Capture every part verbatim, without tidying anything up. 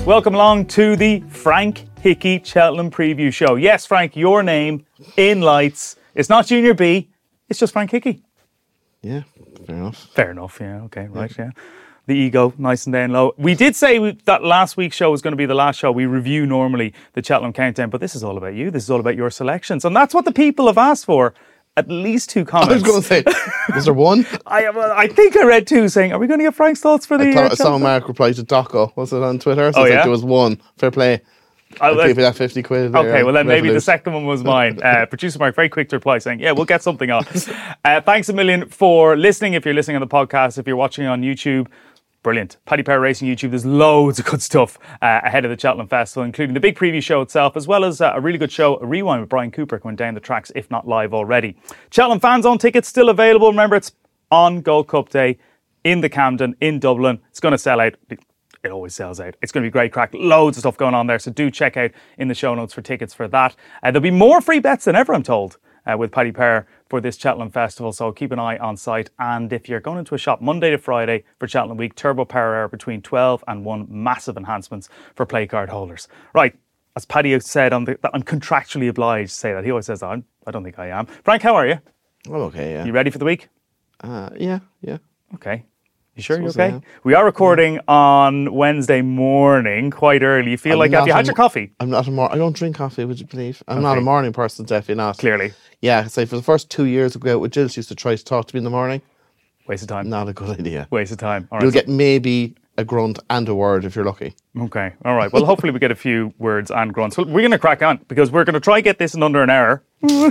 Welcome along to the Frank Hickey Cheltenham Preview Show. Yes, Frank, your name in lights. It's not Junior B, it's just Frank Hickey. Yeah, fair enough. Fair enough, yeah, okay, right, yeah. yeah. The ego, nice and down low. We did say we, that last week's show was going to be the last show. We review normally the Cheltenham Countdown, but this is all about you. This is all about your selections. And that's what the people have asked for. At least two comments. I was going to say, was there one? I uh, I think I read two saying, are we going to get Frank's thoughts for the... I, thought, uh, I saw Mark reply to Doco. Was it on Twitter? So oh, it's yeah? Like there was one. Fair play. I'll uh, give you that fifty quid. Okay, there, well then maybe Revolut. the second one was mine. Uh, Producer Mark, very quick to reply saying, yeah, we'll get something on. Uh, thanks a million for listening. If you're listening on the podcast, if you're watching on YouTube, brilliant. Paddy Power Racing YouTube, there's loads of good stuff uh, ahead of the Cheltenham Festival, including the big preview show itself, as well as uh, a really good show, a rewind with Brian Cooper going down the tracks, if not live already. Cheltenham Fan Zone tickets still available. Remember, it's on Gold Cup Day in the Camden, in Dublin. It's going to sell out. It always sells out. It's going to be great crack. Loads of stuff going on there. So do check out in the show notes for tickets for that. Uh, there'll be more free bets than ever, I'm told, uh, with Paddy Power for this Cheltenham Festival. So keep an eye on site. And if you're going into a shop Monday to Friday for Cheltenham Week, Turbo Power Hour between twelve and one. Massive enhancements for play card holders. Right. As Paddy said, I'm, the, I'm contractually obliged to say that. He always says that. I'm, I don't think I am. Frank, how are you? I'm okay, yeah. You ready for the week? Uh, yeah, yeah. Okay. You sure you're Suppose I okay? am. We are recording yeah. on Wednesday morning, quite early. You feel I'm like, have you had a, your coffee? I'm not a mor- I don't drink coffee, would you believe? I'm okay. not a morning person, definitely not. Clearly. Yeah, so for the first two years we go out with Jill, she used to try to talk to me in the morning. Waste of time. Not a good idea. Waste of time. All right, You'll so- get maybe a grunt and a word if you're lucky. Okay, all right. Well, hopefully we get a few words and grunts. Well, we're going to crack on because we're going to try get this in under an hour.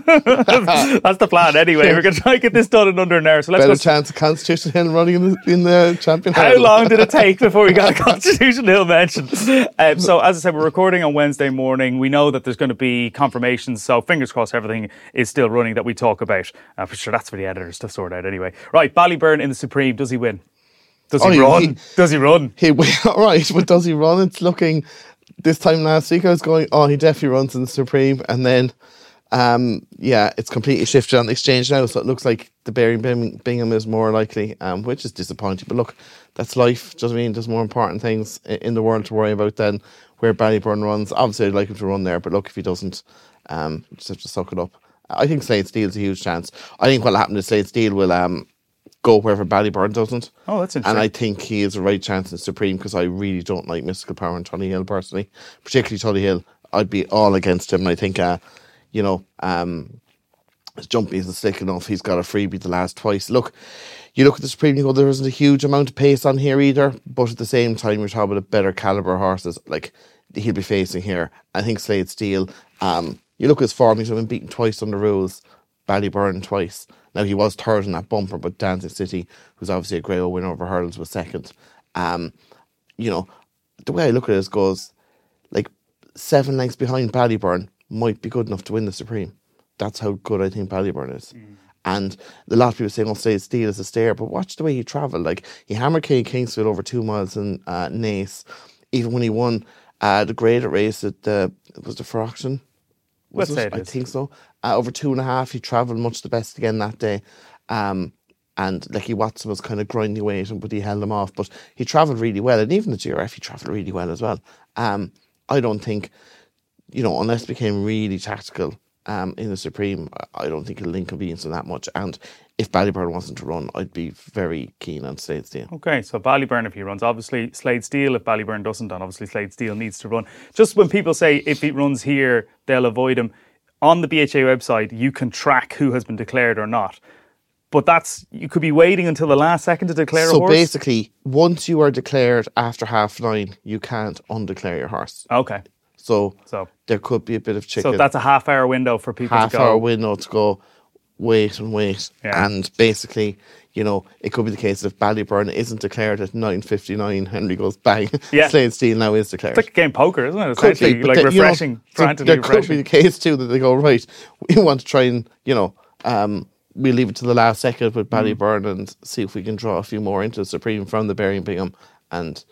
That's the plan anyway. We're going to try get this done in under an hour. So let's Better go. chance of Constitution Hill running in the, in the champion. How long did it take before we got a Constitution Hill mention? Um, so as I said, we're recording on Wednesday morning. We know that there's going to be confirmations. So fingers crossed everything is still running that we talk about. Uh, for sure, that's for the editors to sort out anyway. Right, Ballyburn in the Supreme. Does he win? Does he Oh, he- run? he- Does he run? He all right, but does he run? It's looking. This time last week, I was going, oh, he definitely runs in the Supreme, and then, um, yeah, it's completely shifted on the exchange now. So it looks like the Barry Bing- Bingham is more likely, um, which is disappointing. But look, that's life. Does I mean there's more important things i- in the world to worry about than where Ballyburn runs. Obviously, I'd like him to run there, but look, if he doesn't, um, just have to suck it up. I think Slade Steele's a huge chance. I think what'll happen is Slade Steele will um. go wherever Ballyburn doesn't. Oh, that's interesting. And I think he is a right chance in Supreme because I really don't like Mystical Power and Tully Hill personally. Particularly Tully Hill. I'd be all against him. And I think, uh, you know, um, his jumping isn't slick enough. He's got a freebie the last twice. Look, you look at the Supreme, you go, there isn't a huge amount of pace on here either. But at the same time, you're talking about a better calibre horses like he'll be facing here. I think Slade Steele, um, you look at his form, he's been beaten twice on the rules. Ballyburn twice. Now, he was third in that bumper, but Dancing City, who's obviously a Grey winner over hurdles, was second. Um, you know, the way I look at it is goes, like, seven lengths behind Ballyburn might be good enough to win the Supreme. That's how good I think Ballyburn is. Mm. And a lot of people saying, oh, Slade Steele is a stair, but watch the way he travelled. Like, he hammered Kay Kingsfield over two miles in uh, Naas. Even when he won uh, the graded race at the, was the for auction? Was Let's say it? it I is. think so. Uh, over two and a half, he travelled much the best again that day. Um, and Lecky Watson was kind of grinding away at him, but he held him off. But he travelled really well. And even the G R F, he travelled really well as well. Um, I don't think, you know, unless it became really tactical um, in the Supreme, I don't think it'll inconvenience him that much. And if Ballyburn wasn't to run, I'd be very keen on Slade Steele. Okay, so Ballyburn if he runs. Obviously, Slade Steele if Ballyburn doesn't, and obviously Slade Steele needs to run. Just when people say if he runs here, they'll avoid him, on the B H A website, you can track who has been declared or not. But that's, you could be waiting until the last second to declare so a horse? So basically, once you are declared after half nine, you can't undeclare your horse. Okay. So, so there could be a bit of chicken. So that's a half hour window for people half to go. Half hour window to go, wait and wait. Yeah. And basically, you know, it could be the case if Ballyburn isn't declared at nine fifty-nine, Henry goes bang. Yeah. Slade Steele now is declared. It's like a game of poker, isn't it? Could Essentially, be, but like then, refreshing. You know, frantically there refreshing. could be the case too that they go, right, we want to try and, you know, um, we'll leave it to the last second with Ballyburn mm. and see if we can draw a few more into the Supreme from the Barry Bingham and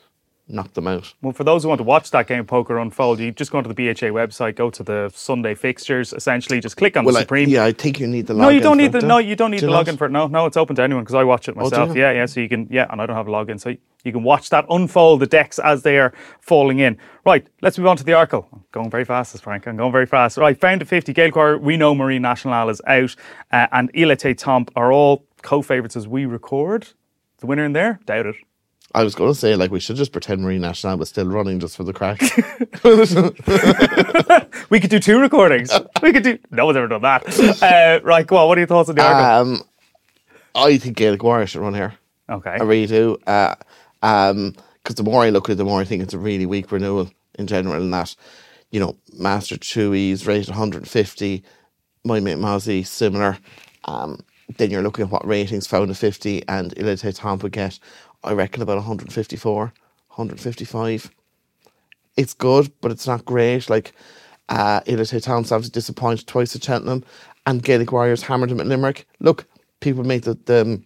knocked them out. Well, for those who want to watch that game of poker unfold, you just go onto the B H A website, go to the Sunday fixtures, essentially just click on Well, the I, Supreme. yeah, I think you need the login. No, you don't need for the it, no, you don't need do the you not? login for it. No, no, it's open to anyone because I watch it Oh, do myself. you? yeah, yeah. So you can, yeah, and I don't have a login, so you can watch that unfold the decks as they are falling in. Right, let's move on to the Arkle. I'm going very fast, this Frank. I'm going very fast. Right, found at fifty. Gaelic Warrior, we know Marine Nationale is out, uh, and Ilete Tomp are all co-favourites as we record. The winner in there, doubt it. I was going to say, like, we should just pretend Marine Nationale was still running just for the crack. We could do two recordings. We could do. No one's ever done that. Uh, right, go on. What are your thoughts on the Arkle? um, I think Gaelic Warrior should run here. okay. I really do. Uh, um, because the more I look at it, the more I think it's a really weak renewal in general. And that, you know, Master Chewy's rated one hundred fifty, My Mate Mozzie similar. Um, then you're looking at what ratings Found at fifty and Ilete Tomp would get. I reckon about one hundred fifty-four, one hundred fifty-five. It's good, but it's not great. Like, uh, Ilete Tomp's obviously disappointed twice at Cheltenham, and Gaelic Warriors hammered him at Limerick. Look, people make the, the,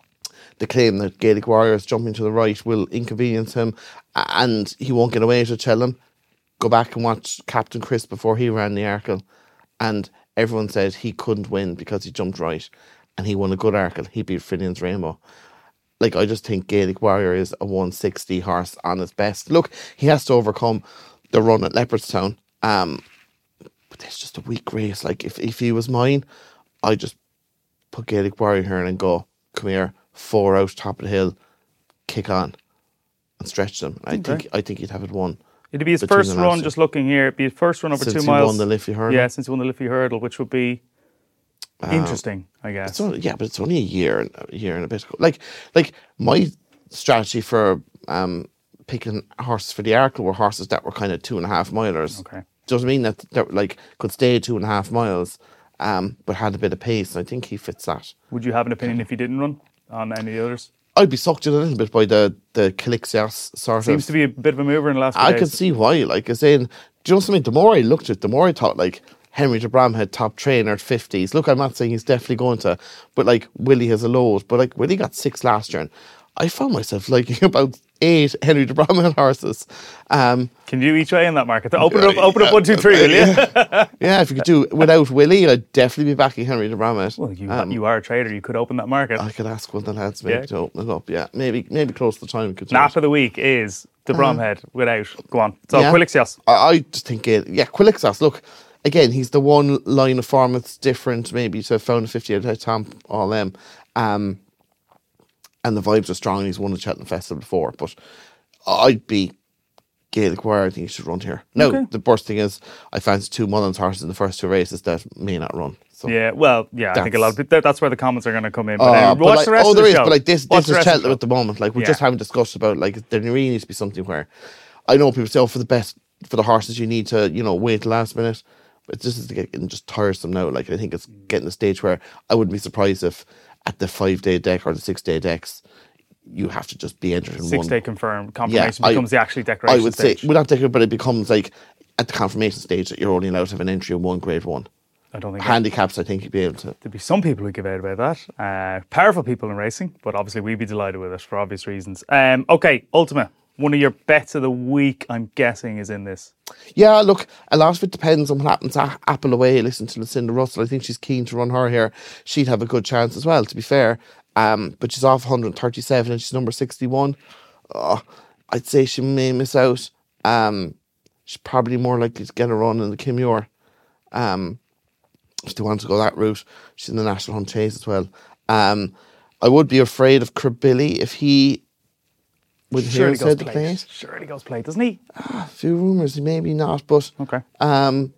the claim that Gaelic Warriors jumping to the right will inconvenience him and he won't get away to Cheltenham. Go back and watch Captain Chris before he ran the Arkle, and everyone said he couldn't win because he jumped right, and he won a good Arkle. He beat Finian's Rainbow. Like, I just think Gaelic Warrior is a one sixty horse on his best. Look, he has to overcome the run at Leopardstown. Um, but it's just a weak race. Like, if, if he was mine, I'd just put Gaelic Warrior here and go, come here, four out, top of the hill, kick on and stretch them. I Okay. think I think he'd have it won. It'd be his between first the run, last just looking here. It'd be his first run over Since two he miles. won the Liffey Hurdle. Yeah, since he won the Liffey Hurdle, which would be interesting, I guess. It's only, yeah, but it's only a year, and a year and a bit ago. Like, like my strategy for um, picking horses for the Arkle were horses that were kind of two and a half milers. Okay. Do you know what I mean? That, that like could stay two and a half miles, um, but had a bit of pace. I think he fits that. Would you have an opinion if he didn't run on any of the others? I'd be sucked in a little bit by the the Calixios sort Seems of. to be a bit of a mover in the last few I days. can see why. Like I saying, do you know something? The more I looked at it, the more I thought like Henry de Bramhead top trainer at fifties. Look, I'm not saying he's definitely going to, but like Willie has a load. But like Willie got six last year, and I found myself liking about eight Henry de Bramhead horses. Um, Can you each way in that market? Open it up, open up one, two, three, will you? yeah, if you could do without Willie, I'd definitely be backing Henry de Bramhead. Well, you, Um, you are a trader. You could open that market. I could ask one of the lads maybe Yeah. to open it up. Yeah, maybe maybe close to the time we could do Nap it. of the week is the Bromhead without. Go on. So Yeah. Quilixios. I, I just think it. Yeah, Quilixios. Look, again, he's the one line of form that's different, maybe to Found fifty at Tom, all them, um, and the vibes are strong. He's won the Cheltenham Festival before, but I'd be Gaelic Warrior. I think he should run here. Now, Okay. the worst thing is, I fancy two Mullins horses in the first two races that may not run. So. Yeah, well, yeah, I think a lot of people, that's where the comments are going to come in. But Uh, anyway, but watch like, the rest oh, of the there is, show. but like this, Watch this the is rest of the Cheltenham show. at the moment. Like we Yeah. just haven't discussed about like there really needs to be something where I know people say, oh, for the best for the horses you need to you know wait the last minute, but this is getting just tiresome now. Like I think it's getting to the stage where I wouldn't be surprised if at the five day deck or the six day decks you have to just be entered in Six one. day confirmed confirmation I- becomes the actually declaration I would stage. say, well, not declaration, but it becomes like at the confirmation stage that you're only allowed to have an entry in one grade one. I don't think Handicaps, I think you'd be able to. there'd be some people who give out about that. Uh, powerful people in racing, but obviously we'd be delighted with it for obvious reasons. Um, okay, Ultima, one of your bets of the week, I'm guessing, is in this. Yeah, look, a lot of it depends on what happens at Apple away. Listen to Lucinda Russell. I think she's keen to run her here. She'd have a good chance as well, to be fair. Um, but she's off one hundred thirty-seven and she's number sixty-one. Oh, I'd say she may miss out. Um, she's probably more likely to get a run in the Kim Muir. Um, if they want to go that route. She's in the National Hunt Chase as well. Um, I would be afraid of Cribbilly if he would hear Surely goes said the plate. place. Surely goes plate, doesn't he? A few rumours, maybe not, but Okay. um,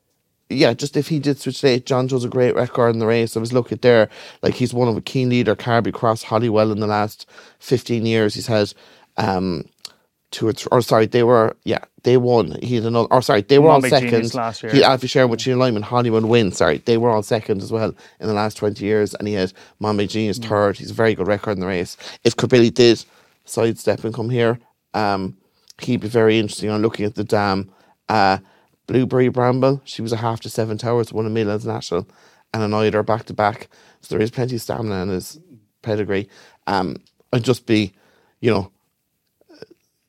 yeah, just if he did switch late, John Joe's a great record in the race. I was looking there, like he's one of a keen leader, Carby Cross, Hollywell in the last fifteen years. He's had um, two or three, or sorry, they were, yeah, they won. He had another, or sorry, they were all Monbig second. Genius last year. He had Alfie Sharon with Sheena Lyman, Hollywell win, sorry, they were all second as well in the last twenty years. And he had Monbig Genius Mm. third. He's a very good record in the race. If Cribbilly did sidestep and come here, um, he'd be very interesting on looking at the dam. Uh, Blueberry Bramble, she was a half to seven towers, won a Midlands National and an Eider back to back. So there is plenty of stamina in his pedigree. Um, I'd just be, you know,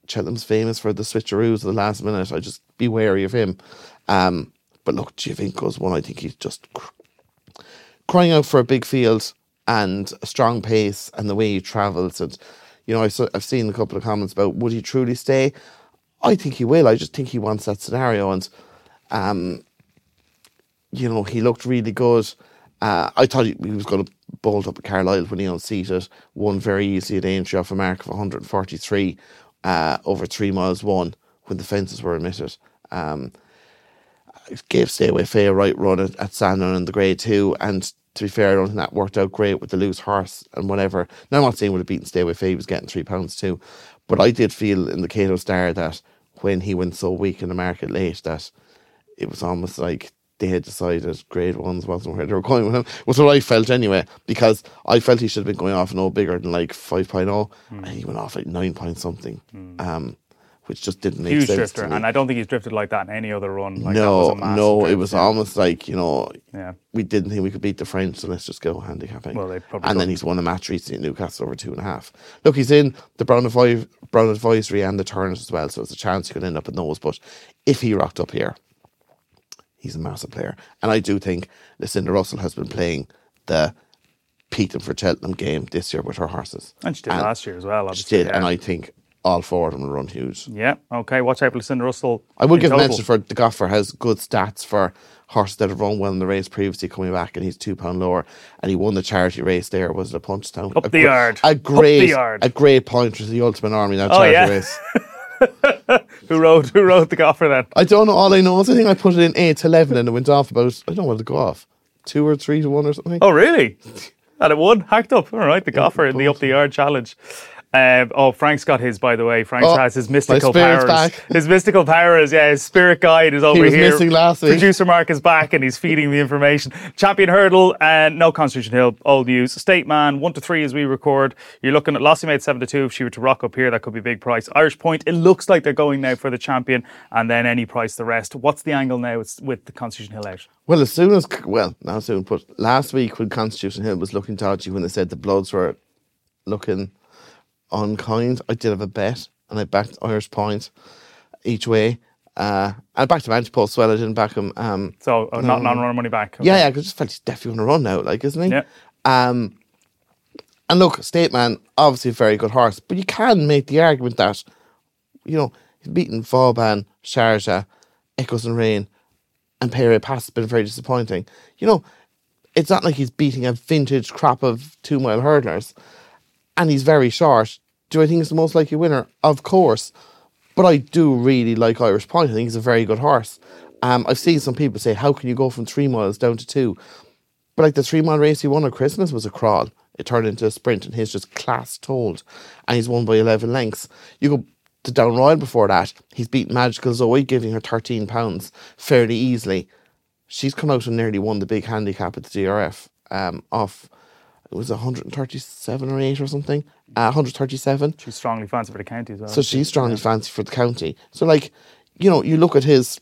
Cheltenham's famous for the switcheroos at the last minute. I just be wary of him. Um, but look, Giovinco's one. I think he's just cr- crying out for a big field and a strong pace, and the way he travels. And you know, I've, I've seen a couple of comments about would he truly stay. I think he will. I just think he wants that scenario, and um, you know, he looked really good. Uh, I thought he, he was going to bolt up at Carlisle when he unseated, won very easily at Aintree off a mark of one hundred forty-three uh, over three miles won when the fences were omitted. Um, gave Stay Away Faye a right run at, at Sandon in the grade two, and to be fair, I don't think that worked out great with the loose horse and whatever. Now, I'm not saying would have beaten Stay Away Faye, he was getting three pounds too, but I did feel in the Cato Star that when he went so weak in the market late that it was almost like they had decided grade ones wasn't where they were going with him. Was what I felt anyway, because I felt he should have been going off no bigger than like five point oh, mm. and he went off like nine point something, mm. um, which just didn't make Huge sense drifter, to me. And I don't think he's drifted like that in any other run. Like no, that was a no, drift, it was yeah. almost like, you know, yeah. we didn't think we could beat the French, so let's just go handicapping. Well, they probably and then he's won a match recently at Newcastle over two and a half. Look, he's in the Brown, Advi- Brown Advisory and the Turners as well, so it's a chance he could end up in those. But if he rocked up here, he's a massive player. And I do think Lucinda Russell has been playing the Peaton for Cheltenham game this year with her horses. And she did and last year as well, obviously. She did, yeah. and I think all four of them will run huge. Yeah, okay, watch out for Lucinda Russell. I would give total. mention for the Goffer has good stats for horses that have run well in the race previously coming back, and he's two pound lower, and he won the charity race there. Was it a Punchestown? Up a the gr- yard. A great, Up the yard. A great point was the Ultimate Army, that oh, charity yeah. race. who rode who rode the Goffer then? I don't know. All I know is I think I put it in eight to eleven and it went off about, I don't know what it go off, two or three to one or something. Oh, really? And it won, hacked up. All right, the Goffer in the Up the Yard challenge. Um, oh, Frank's got his, by the way. Frank oh, has his mystical my powers. Back. His mystical powers, yeah. His spirit guide is over he was here. Missing last week. Producer Mark is back and he's feeding the information. Champion Hurdle and no Constitution Hill. Old news. State Man one to three as we record. You're looking at Lossie made seven to two. If she were to rock up here, that could be a big price. Irish Point. It looks like they're going now for the champion, and then any price the rest. What's the angle now with the Constitution Hill out? Well, as soon as well, not soon, but last week when Constitution Hill was looking dodgy, when they said the bloods were looking unkind, I did have a bet and I backed Irish Point each way. Uh, I backed him anti-post as well. I didn't back him. Um, so oh, not non-runner money back. Okay. Yeah, yeah. I just felt he's definitely going to run now, like, isn't he? Yeah. Um, and look, State Man, obviously a very good horse, but you can make the argument that, you know, he's beaten Vauban, Sharjah, Echoes and Rain, and Pere Pass has been very disappointing. You know, it's not like he's beating a vintage crop of two mile hurdlers. And he's very short. Do I think he's the most likely winner? Of course. But I do really like Irish Point. I think he's a very good horse. Um, I've seen some people say, how can you go from three miles down to two? But like the three mile race he won at Christmas was a crawl. It turned into a sprint and he's just class told. And he's won by eleven lengths. You go to Down Royal before that. He's beaten Magical Zoe, giving her thirteen pounds fairly easily. She's come out and nearly won the big handicap at the D R F um, off... It was one hundred thirty-seven or eight or something. Uh, one hundred thirty-seven. She's strongly fancy for the county as well. So she's strongly yeah. fancy for the county. So, like, you know, you look at his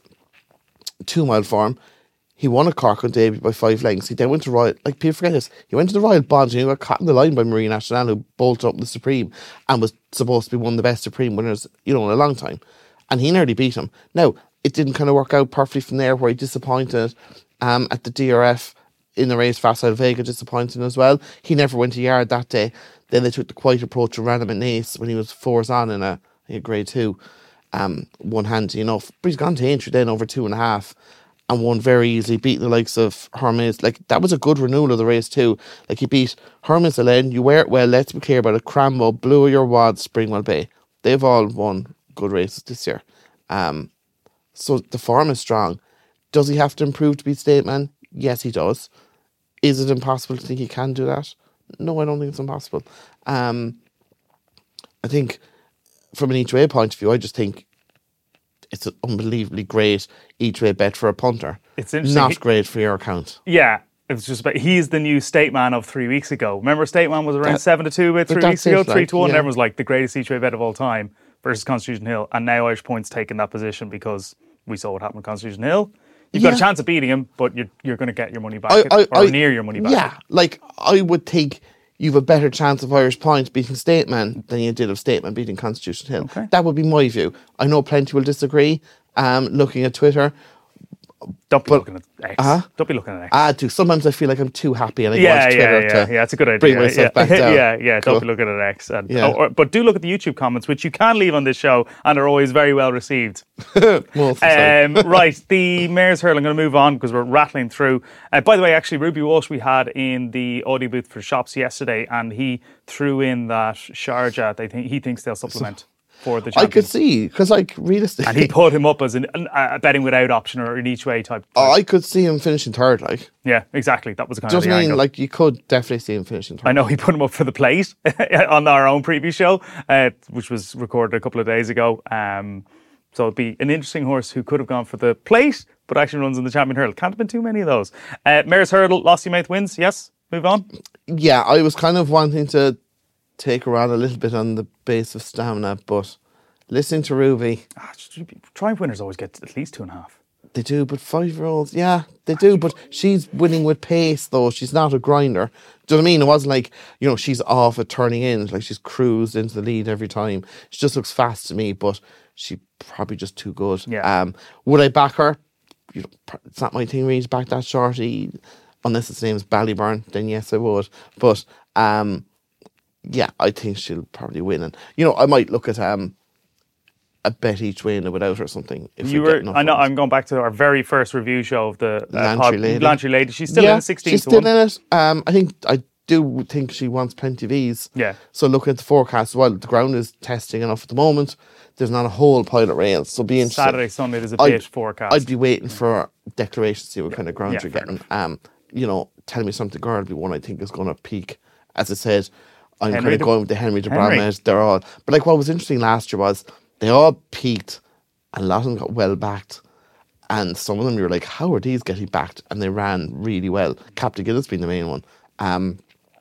two-mile form. He won at Cork on debut by five lengths. He then went to Royal... Like, people forget this. He went to the Royal Bond and he got caught in the line by Marie Nationale, who bolted up the Supreme and was supposed to be one of the best Supreme winners, you know, in a long time. And he nearly beat him. Now, it didn't kind of work out perfectly from there, where he disappointed um, at the D R F. In the race, Facile Vega disappointing as well. He never went a yard that day. Then they took the quiet approach to Random and Ace when he was fours on in a, a grade two. Um, one handy enough. But he's gone to Aintree then over two and a half and won very easily, beating the likes of Hermes. Like, that was a good renewal of the race too. Like, he beat Hermes Alen, You Wear It Well, Let's Be Clear About It, Crambo, Blue Your Wads, Springwell Bay. They've all won good races this year. Um, so the form is strong. Does he have to improve to beat State Man? Yes, he does. Is it impossible to think he can do that? No, I don't think it's impossible. Um, I think from an each-way point of view, I just think it's an unbelievably great each-way bet for a punter. It's interesting. Not great for your account. Yeah. It's just about, he's the new State Man of three weeks ago. Remember State Man was around that, seven to two about three weeks ago, like, three to one. Yeah. Everyone was like the greatest each way bet of all time versus Constitution Hill. And now Irish Point's taken that position because we saw what happened with Constitution Hill. You've yeah. got a chance of beating him, but you're you're going to get your money back I, I, or I, near your money back. Yeah, like I would think you've a better chance of Irish Point beating Stateman than you did of Stateman beating Constitution Hill. Okay. That would be my view. I know plenty will disagree. Um, looking at Twitter, Don't be but- looking at X. Uh-huh. Don't be looking at X. I do. Sometimes I feel like I'm too happy and I yeah, go on Twitter yeah, yeah, to yeah. It's a good idea. bring myself yeah. back down. yeah, yeah. Cool. Don't be looking at X. And, Yeah. oh, or- but do look at the YouTube comments, which you can leave on this show, and are always very well received. Most of the time. Um, right, the Mayor's Hurl, I'm going to move on because we're rattling through. Uh, by the way, actually, Ruby Walsh we had in the audio booth for Shops yesterday, and he threw in that Sharjah, they think, he thinks they'll supplement for the I could champions. see, because like realistically, And he put him up as an, an, a betting without option or an each way type. oh, type. I could see him finishing third. Like, Yeah, exactly. That was kind doesn't of the mean angle. like you could definitely see him finishing third. I know he put him up for the plate on our own preview show, uh, which was recorded a couple of days ago. Um, so it'd be an interesting horse who could have gone for the plate, but actually runs in the Champion Hurdle. Can't have been too many of those. Uh, Mayor's Hurdle, Losty Mouth wins. Yes, move on. Yeah, I was kind of wanting to take her on a little bit on the base of stamina, but listening to Ruby, Ah, Triumph winners always get at least two and a half. they do, but five-year-olds, yeah, they do, but she's winning with pace, though. She's not a grinder. Do you know what I mean? It wasn't like, you know, she's off at turning in, like she's cruised into the lead every time. She just looks fast to me, but she probably just too good. Yeah. Um, would I back her? You know, pr- it's not my thing really to back that shorty, unless its name's Ballyburn, then yes, I would. But, um, yeah, I think she'll probably win. And, you know, I might look at um, a bet each way in or without or something. If You we get were, enough I know, ones. I'm going back to our very first review show of the uh, Lantry pod, Lady. Lantry Lady. She's still yeah, in the sixteen she's to still one. in it. Um, I think I do think she wants plenty of ease. Yeah. So looking at the forecast, while the ground is testing enough at the moment, there's not a whole pile of rails. So be interesting. Saturday, Sunday, there's a I'd- bit forecast. I'd be waiting for declarations to see what kind of ground Yeah, you're fair getting. Um, you know, tell me something girl would be one I think is going to peak. As I said, I'm Henry kind of de- going with the Henry de Henry. Bramett. They're all, but like what was interesting last year was they all peaked, and a lot of them got well backed. And some of them you were like, how are these getting backed? And they ran really well. Captain Gillis being the main one. Um,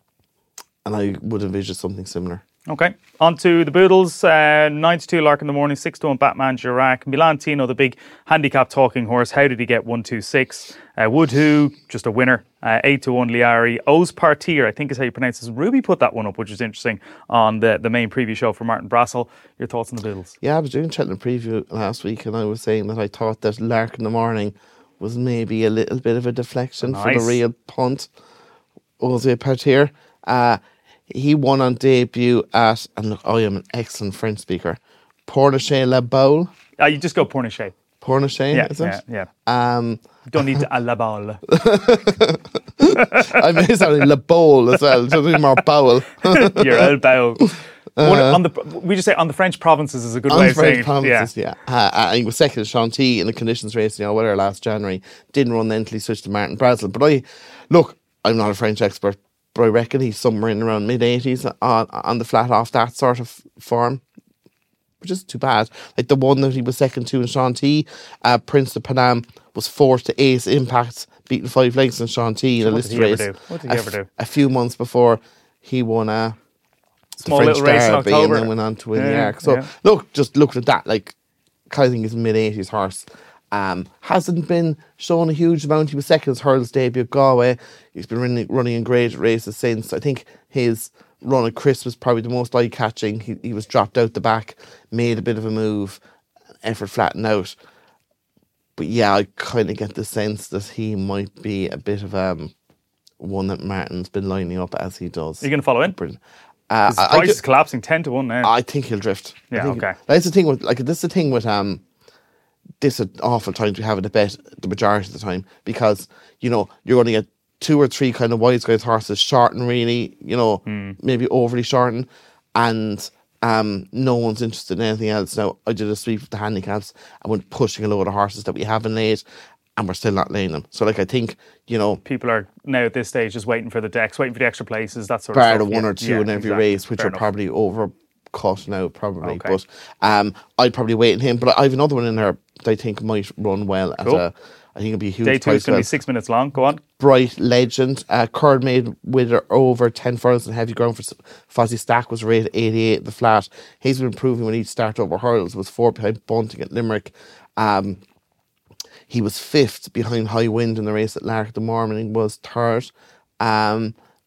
and I would envisage something similar. Okay, on to the Boodles. Uh, nine to two Lark in the morning, six to one Batman Girac. Milan Tino, the big handicap talking horse. How did he get one two six? Uh, Wood Who, just a winner. Uh, eight to one Liari. O's Partir, I think is how you pronounce this. Ruby put that one up, which is interesting, on the, the main preview show for Martin Brassel. Your thoughts on the Boodles? Yeah, I was doing Cheltenham preview last week, and I was saying that I thought that Lark in the morning was maybe a little bit of a deflection for Nice. the real punt. Jose Partir. Uh, he won on debut at, and look, I am an excellent French speaker, Pornichet La Boule. Uh, you just go Pornichet. Pornichet, Yeah, is yeah, it? yeah. Um, Don't need to a la balle. I mean, it's only La Boule as well, so it's more bowel. Your old bow. One- on the, we just say on the French provinces is a good On way the of saying French provinces, yeah. yeah. Uh, uh, he was second at Shanty in the conditions race, you know, whatever, last January. Didn't run then until he switched to Martin Brassel. But I, look, I'm not a French expert, but I reckon he's somewhere in around mid-eighties on, on the flat off that sort of form, which is too bad. Like the one that he was second to in Shanty, uh, Prince of Panam was fourth to Ace Impact, beating five lengths in Shanty in a What listed did he race. ever do? What did a he ever f- do? A few months before he won a Small the French little race in Derby October. and then went on to win the Yeah, Arc. So yeah. look, just look at that. Like, I think he's a mid-eighties horse. Um, hasn't been shown a huge amount. He was second as Hurl's debut at Galway. He's been running, running in great races since. I think his run at Chris was probably the most eye-catching. He, he was dropped out the back, made a bit of a move, effort flattened out. But yeah, I kind of get the sense that he might be a bit of um, one that Martin's been lining up as he does. Are you going to follow in? Brilliant. Uh, His I- I price ju- is collapsing ten to one now. I think he'll drift. I Yeah, think- okay. That's the thing with like this is the thing with um this is awful times we have in a bet the majority of the time, because you know you're going to get two or three kind of wise guys horses shorten really, you know, Hmm. maybe overly shorten, and um no one's interested in anything else. Now I did a sweep of the handicaps and went pushing a load of horses that we haven't laid, and we're still not laying them. So like I think, you know, People are now at this stage just waiting for the decks, waiting for the extra places, that sort of bar stuff. the one Yeah, or two yeah, in every exactly. race, which Fair are enough. probably overcut now, probably. Okay. But um, I'd probably wait in him. But I have another one in there that I think might run well. At Cool. a, I think it'll be a huge Day two is price. going to Well. be six minutes long. Go on. Bright Legend. Uh, Curd made with her over ten furlongs in heavy ground for S- Fozzie Stack was rated eighty-eight at the flat. He's been improving when each start over hurdles. Was four behind Bunting at Limerick. Um, he was fifth behind High Wind in the race at Lark the morning. Was third. Um,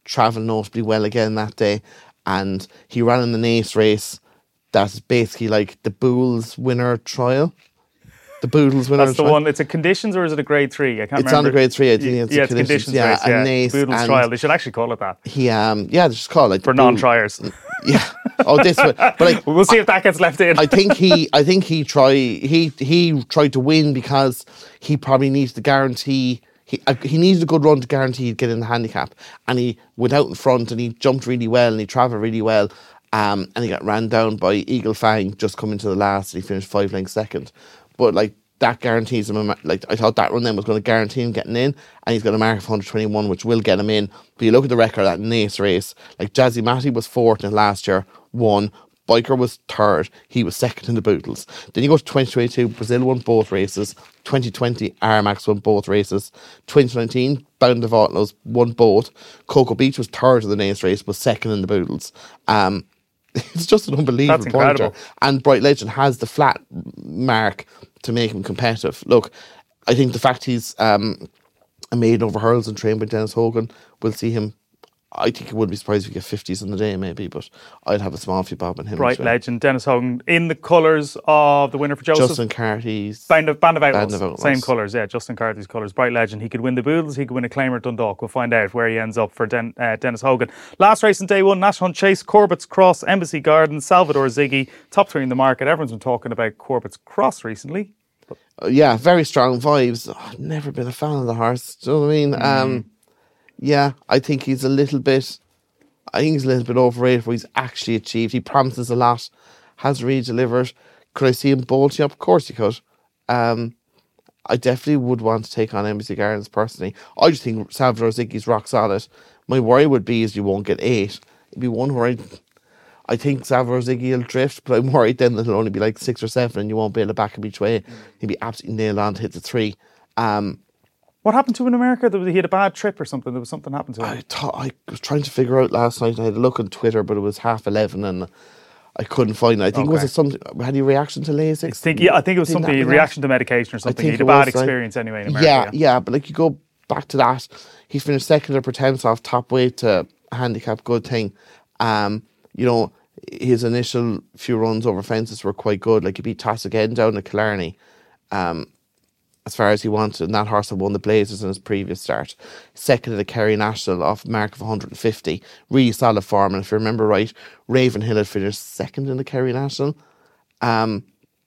travelled notably well again that day. And he ran in the Naas race. That's basically like the Bulls winner trial. The Boodles winner. That's the trial. one. It's a conditions or is it a grade three? I can't it's remember. on a grade three. I think it's yeah, a it's conditions. conditions Yeah, race. Yeah, and Naas Boodles and trial. They should actually call it that. He um yeah, they just call it like For the Boodle- non-triers. Yeah. Oh, this one. But like, We'll see if that gets left in. I think he, I think he tried, he he tried to win because he probably needs to guarantee. He uh, he needed a good run to guarantee he'd get in the handicap, and he went out in front and he jumped really well and he travelled really well, um, and he got ran down by Eagle Fang just coming to the last and he finished five lengths second, but like. That guarantees him, a, like I thought that run then was going to guarantee him getting in, and he's got a mark of one twenty-one, which will get him in. But you look at the record at Naas race, like Jazzy Matty was fourth in it last year, won. Biker was third, he was second in the Boodles. Then you go to twenty twenty-two, Brazil won both races. twenty twenty, Armax won both races. twenty nineteen, Bound of Outlaws won both. Cocoa Beach was third in the Naas race, was second in the Boodles. Um, it's just an unbelievable That's incredible. pointer. And Bright Legend has the flat mark to make him competitive. Look, I think the fact he's um, a maiden over hurls and trained by Dennis Hogan, we'll see him. I think it wouldn't be surprised if we get fifties in the day, maybe, but I'd have a small few bob on him. Bright Legend, Dennis Hogan, in the colours of the winner for Joseph. Justin Carty's Band of, Band of Outlaws. Band of Outlaws. Same colours, yeah, Justin Carthy's colours. Bright Legend. He could win the Boodles, he could win a Claimer at Dundalk. We'll find out where he ends up for Den, uh, Dennis Hogan. Last race in day one, National Hunt Chase, Corbett's Cross, Embassy Gardens, Salvador Ziggy, top three in the market. Everyone's been talking about Corbett's Cross recently. Uh, yeah, very strong vibes. Oh, I've never been a fan of the horse. Do you know what I mean? Mm. Um, yeah, I think he's a little bit... I think he's a little bit overrated for what he's actually achieved. He promises a lot, has really delivered. Could I see him bolting up? Of course he could. Um, I definitely would want to take on Embassy Gardens personally. I just think Salvador Ziggy's rock solid. My worry would be is you won't get eight. It'd be one where I, I think Salvador Ziggy will drift, but I'm worried then that it'll only be like six or seven and you won't be able to back him each way. He'd be absolutely nailed on to hit the three. Um, What happened to him in America? There was, he had a bad trip or something. There was something happened to him. I thought I was trying to figure out last night. I had a look on Twitter, but it was half eleven, and I couldn't find it. I think Okay. was it something? Had he reaction to LASIK? I think, yeah, I think it was Didn't something, happen reaction to medication or something. He think had a it bad was, like- experience anyway in America. Yeah, yeah, but like you go back to that, he finished second at Pretense off top weight to handicap, good thing. Um, you know, his initial few runs over fences were quite good. Like he beat Toss again down at Killarney. Um, as far as he wanted, and that horse had won the Blazers in his previous start. Second at the Kerry National off a mark of one hundred fifty. Really solid form, and if you remember right, Ravenhill had finished second in the Kerry National. Um,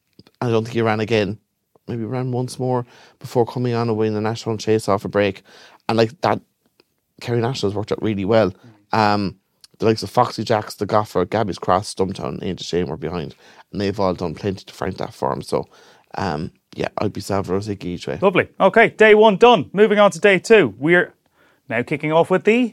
I don't think he ran again. Maybe ran once more before coming on and winning the National Chase off a break. And like that, Kerry Nationals worked out really well. Um, the likes of Foxy Jacks, the Goffer, Gabby's Cross, Stumptown, Ain't a Shame were behind. And they've all done plenty to find that form. So, um, yeah, I'd be Salvador Ziggy each way. Lovely. Okay, day one done. Moving on to day two. We're now kicking off with the...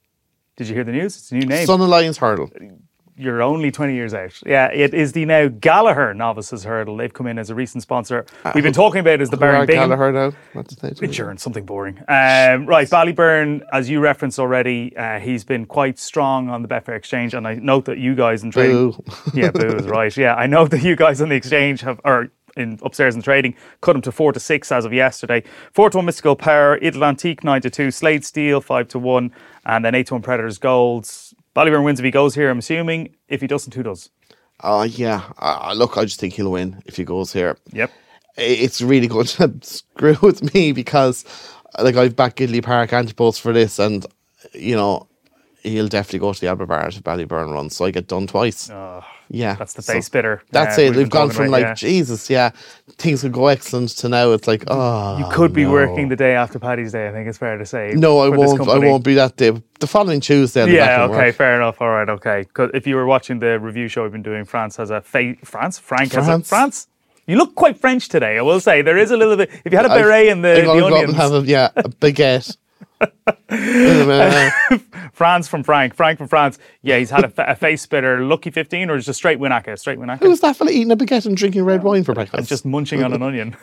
Did you hear the news? It's a new name. Sun Alliance Hurdle. You're only twenty years out. Yeah, it is the now Gallagher Novices Hurdle. They've come in as a recent sponsor. We've been talking about it as the Baron Bingham. Gallagher now. What's the name? Insurance, something boring. Um, right, Ballyburn, as you referenced already, uh, he's been quite strong on the Betfair Exchange, and I note that you guys in trading... Boo. Yeah, boo is right. Yeah, I know that you guys on the exchange have... or in upstairs in trading, cut him to four to six as of yesterday. Four to one Mystical Power, Idle Antique nine to two, Slade Steel five to one, and then eight to one Predators Golds. Ballyburn wins if he goes here, I'm assuming. If he doesn't, who does? Oh, uh, yeah. Uh, look, I just think he'll win if he goes here. Yep. It's really going to screw with me because, like, I've backed Gidley Park Antipulse for this, and, you know, he'll definitely go to the Albert Bar if Ballyburn runs, so I get done twice. Oh, yeah. That's the so face bitter. That's uh, it. we've They've been gone talking from, about, like, yeah. Jesus, yeah, things could go excellent to now it's like, oh, You could be no. working the day after Paddy's Day, I think it's fair to say. No, I for this won't. I company. won't be that day. The following Tuesday. I'll be back Yeah, in okay, work. fair enough. All right, okay. 'Cause if you were watching the review show we've been doing, France has a fa- France? Frank has a France. France? You look quite French today, I will say. There is a little bit. If you had a beret and the, I'm gonna the go up and onions. have a, yeah, a baguette. France from Frank. Frank from France. Yeah, he's had a, fa- a face spitter. Lucky fifteen or just a straight Winacca? Straight Winacca. Who's that fella eating a baguette and drinking red wine for breakfast? Just munching on an onion.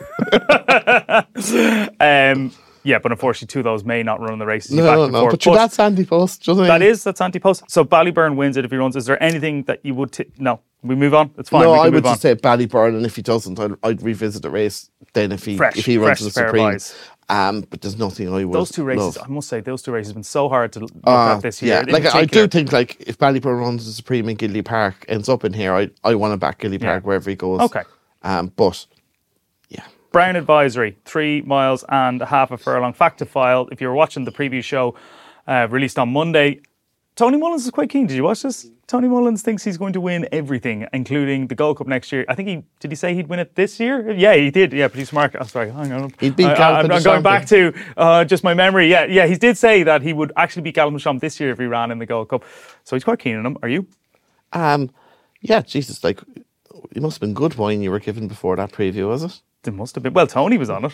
um, yeah, but unfortunately, two of those may not run the races. You back no, and no, forth. but you're that's Sandy Post. Do you know what I That mean? is, that's anti-post. So Ballyburn wins it if he runs. Is there anything that you would... T- no, we move on. It's fine. No, we can I move would on. just say Ballyburn, and if he doesn't, I'd, I'd revisit the race then if he Fresh, if he fresh runs the pair of Supreme. eyes. Um, but there's nothing I would Those two races, love. I must say, those two races have been so hard to look Uh, at this year. yeah, in like I do particular. think like if Ballyburn runs the Supreme in Gilly Park ends up in here, I I want to back Gilly Park Yeah. wherever he goes. Okay. Um, but yeah, Brown Advisory, three miles and a half a furlong. Fact to file, if you were watching the preview show uh, released on Monday, Tony Mullins is quite keen. Did you watch this? Tony Mullins thinks he's going to win everything, including the Gold Cup next year. I think he, did he say he'd win it this year? Yeah, he did. Yeah, producer Mark, I'm sorry, hang on. He'd beat I, Gallup I'm, in the I'm going back champion. to uh, just my memory. Yeah, yeah, he did say that he would actually beat Gallimasham this year if he ran in the Gold Cup. So he's quite keen on him. Are you? um, yeah, Jesus, like it must have been good wine you were given before that preview, was it? It must have been. Well, Tony was on it.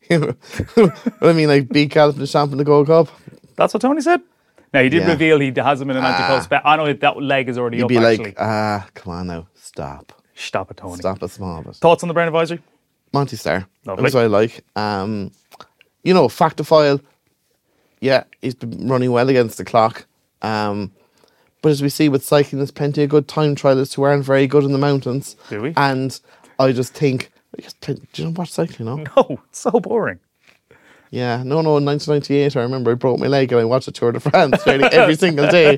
I mean, like beat Gallup in the champ in the Gold Cup. That's what Tony said. Now, he did Yeah. reveal he has him in an anti-post bet. I know that leg is already You'd up, be actually. like, ah, come on now, stop, Stop it, Tony. stop a small bit. Thoughts on the Brown Advisory? Monty Star. Lovely. That's what I like. Um, you know, Factophile, yeah, he's been running well against the clock. Um, but as we see with cycling, there's plenty of good time trialists who aren't very good in the mountains. Do we? And I just think, do you not watch cycling, no? No, it's so boring. Yeah, no, no, in nineteen ninety-eight, I remember I broke my leg and I watched the Tour de France nearly every single day.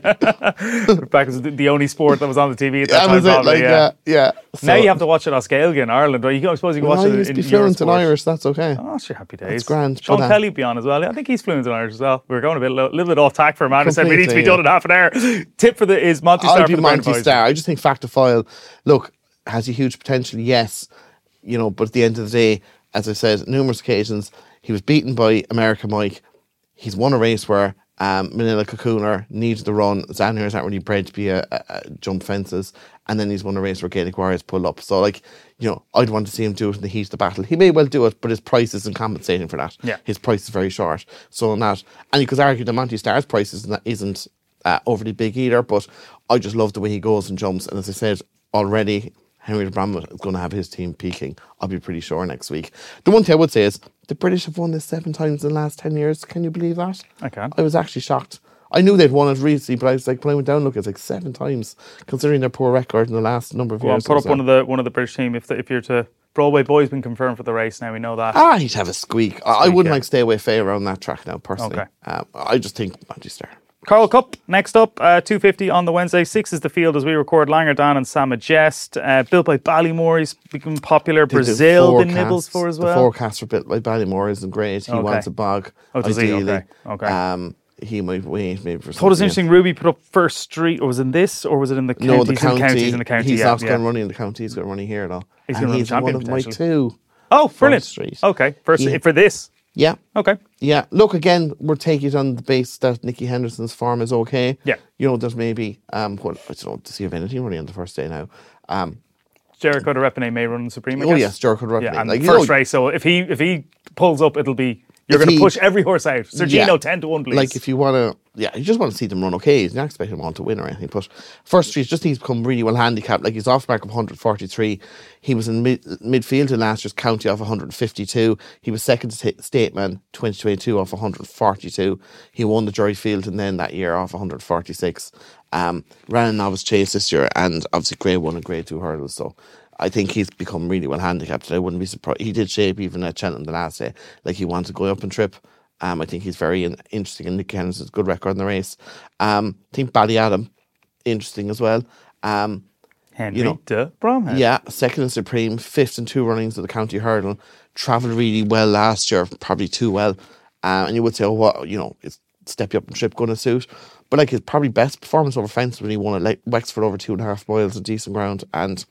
Back was the the only sport that was on the T V at that, That time. was it, probably, like, yeah. yeah, yeah. Now So- you have to watch it Oscailga in Ireland. Or you can, I suppose you can Well, watch I it used in to be fluent in Eurosport. Irish, that's okay. Oh, sure, happy days. grand, Sean but, uh, Kelly will be on as well. I think he's fluent in Irish as well. We were going a bit, little, little bit off tack for a man who said we need to be Completely, done in half an hour. Tip for the is Monty Star I'll for be the Brown Monty Advisory. Star. I just think Factophile, look, has a huge potential, yes. You know, but at the end of the day, as I said, numerous occasions, he was beaten by America Mike. He's won a race where um, Manila Cocooner needs the run. Zanier's not really bred to be a, a, a jump fences. And then he's won a race where Gaelic Warriors pull up. So, like, you know, I'd want to see him do it in the heat of the battle. He may well do it, but his price isn't compensating for that. Yeah. His price is very short. So, on that, and you could argue that Monty Star's price isn't, isn't uh, overly big either, but I just love the way he goes and jumps. And as I said already, Henry Bramlett is going to have his team peaking, I'll be pretty sure, next week. The one thing I would say is the British have won this seven times in the last ten years. Can you believe that? I can. I was actually shocked. I knew they'd won it recently, but I was like, when I went down, look, it's like seven times, considering their poor record in the last number of Go on, years. put up So- one of the one of the British team if the, if you're to. Broadway Boy's been confirmed for the race now. We know that. Ah, he'd have a squeak. I, I Squeak, wouldn't yeah. like stay away fair around that track now, personally. Okay. Um, I just think Manchester. Coral Cup, next up, uh, two fifty on the Wednesday. Six is the field as we record. Langerdan and Sam Majest. Uh, built by Ballymore, he's become popular. The Brazil, the forecast- nibbles for as The well. forecast for built by Ballymore isn't great. He Okay. wants a bog. Oh, does he? ideally. Okay, okay. Um, he might wait maybe for thought it was something interesting. Ruby put up first street, or was it in this, or was it in the counties? No, the In county. counties in the county. He's yeah, not yeah. going running in the county. He's going running here though. He's And gonna run the he's champion, one of my potentially. two. Oh, brilliant. Street. Okay, first Yeah. for this. Yeah, Okay. yeah. Look, again, we're taking it on the base that Nicky Henderson's form is okay. Yeah. You know, there's maybe um, what I don't know to see if anything running on the first day now. Um, Jericho de Repene may run Supreme. I oh guess. yes, Jericho Rugby. Yeah, and like, you first know, race. So if he if he pulls up, it'll be you're If going to he- push every horse out. Sergino Yeah. ten to one, please. Like if you want to, yeah, you just want to see them run okay. You're not expecting them all to win or anything. But first street just needs to become really well handicapped. Like he's off the mark of one forty-three. He was in mid, midfield in last year's county off one fifty-two. He was second to Sta- Stateman twenty twenty-two off one forty-two. He won the Jury Field and then that year off one forty-six. Um, ran a novice chase this year and obviously grade one and grade two hurdles. So I think he's become really well handicapped. I wouldn't be surprised. He did shape even at Cheltenham the last day. Like he wanted to go up and trip. Um, I think he's very in, interesting, and Nick Kennedy has a good record in the race. Um, I think Ballyadam, interesting as well. Um, Henry you know, de Bromhead. yeah, second in Supreme, fifth in two runnings of the county hurdle. Travelled really well last year, probably too well. Um, and you would say, oh, what, you know, it's step you up and trip going to suit. But like his probably best performance over fence when he won at like Wexford over two and a half miles of decent ground. And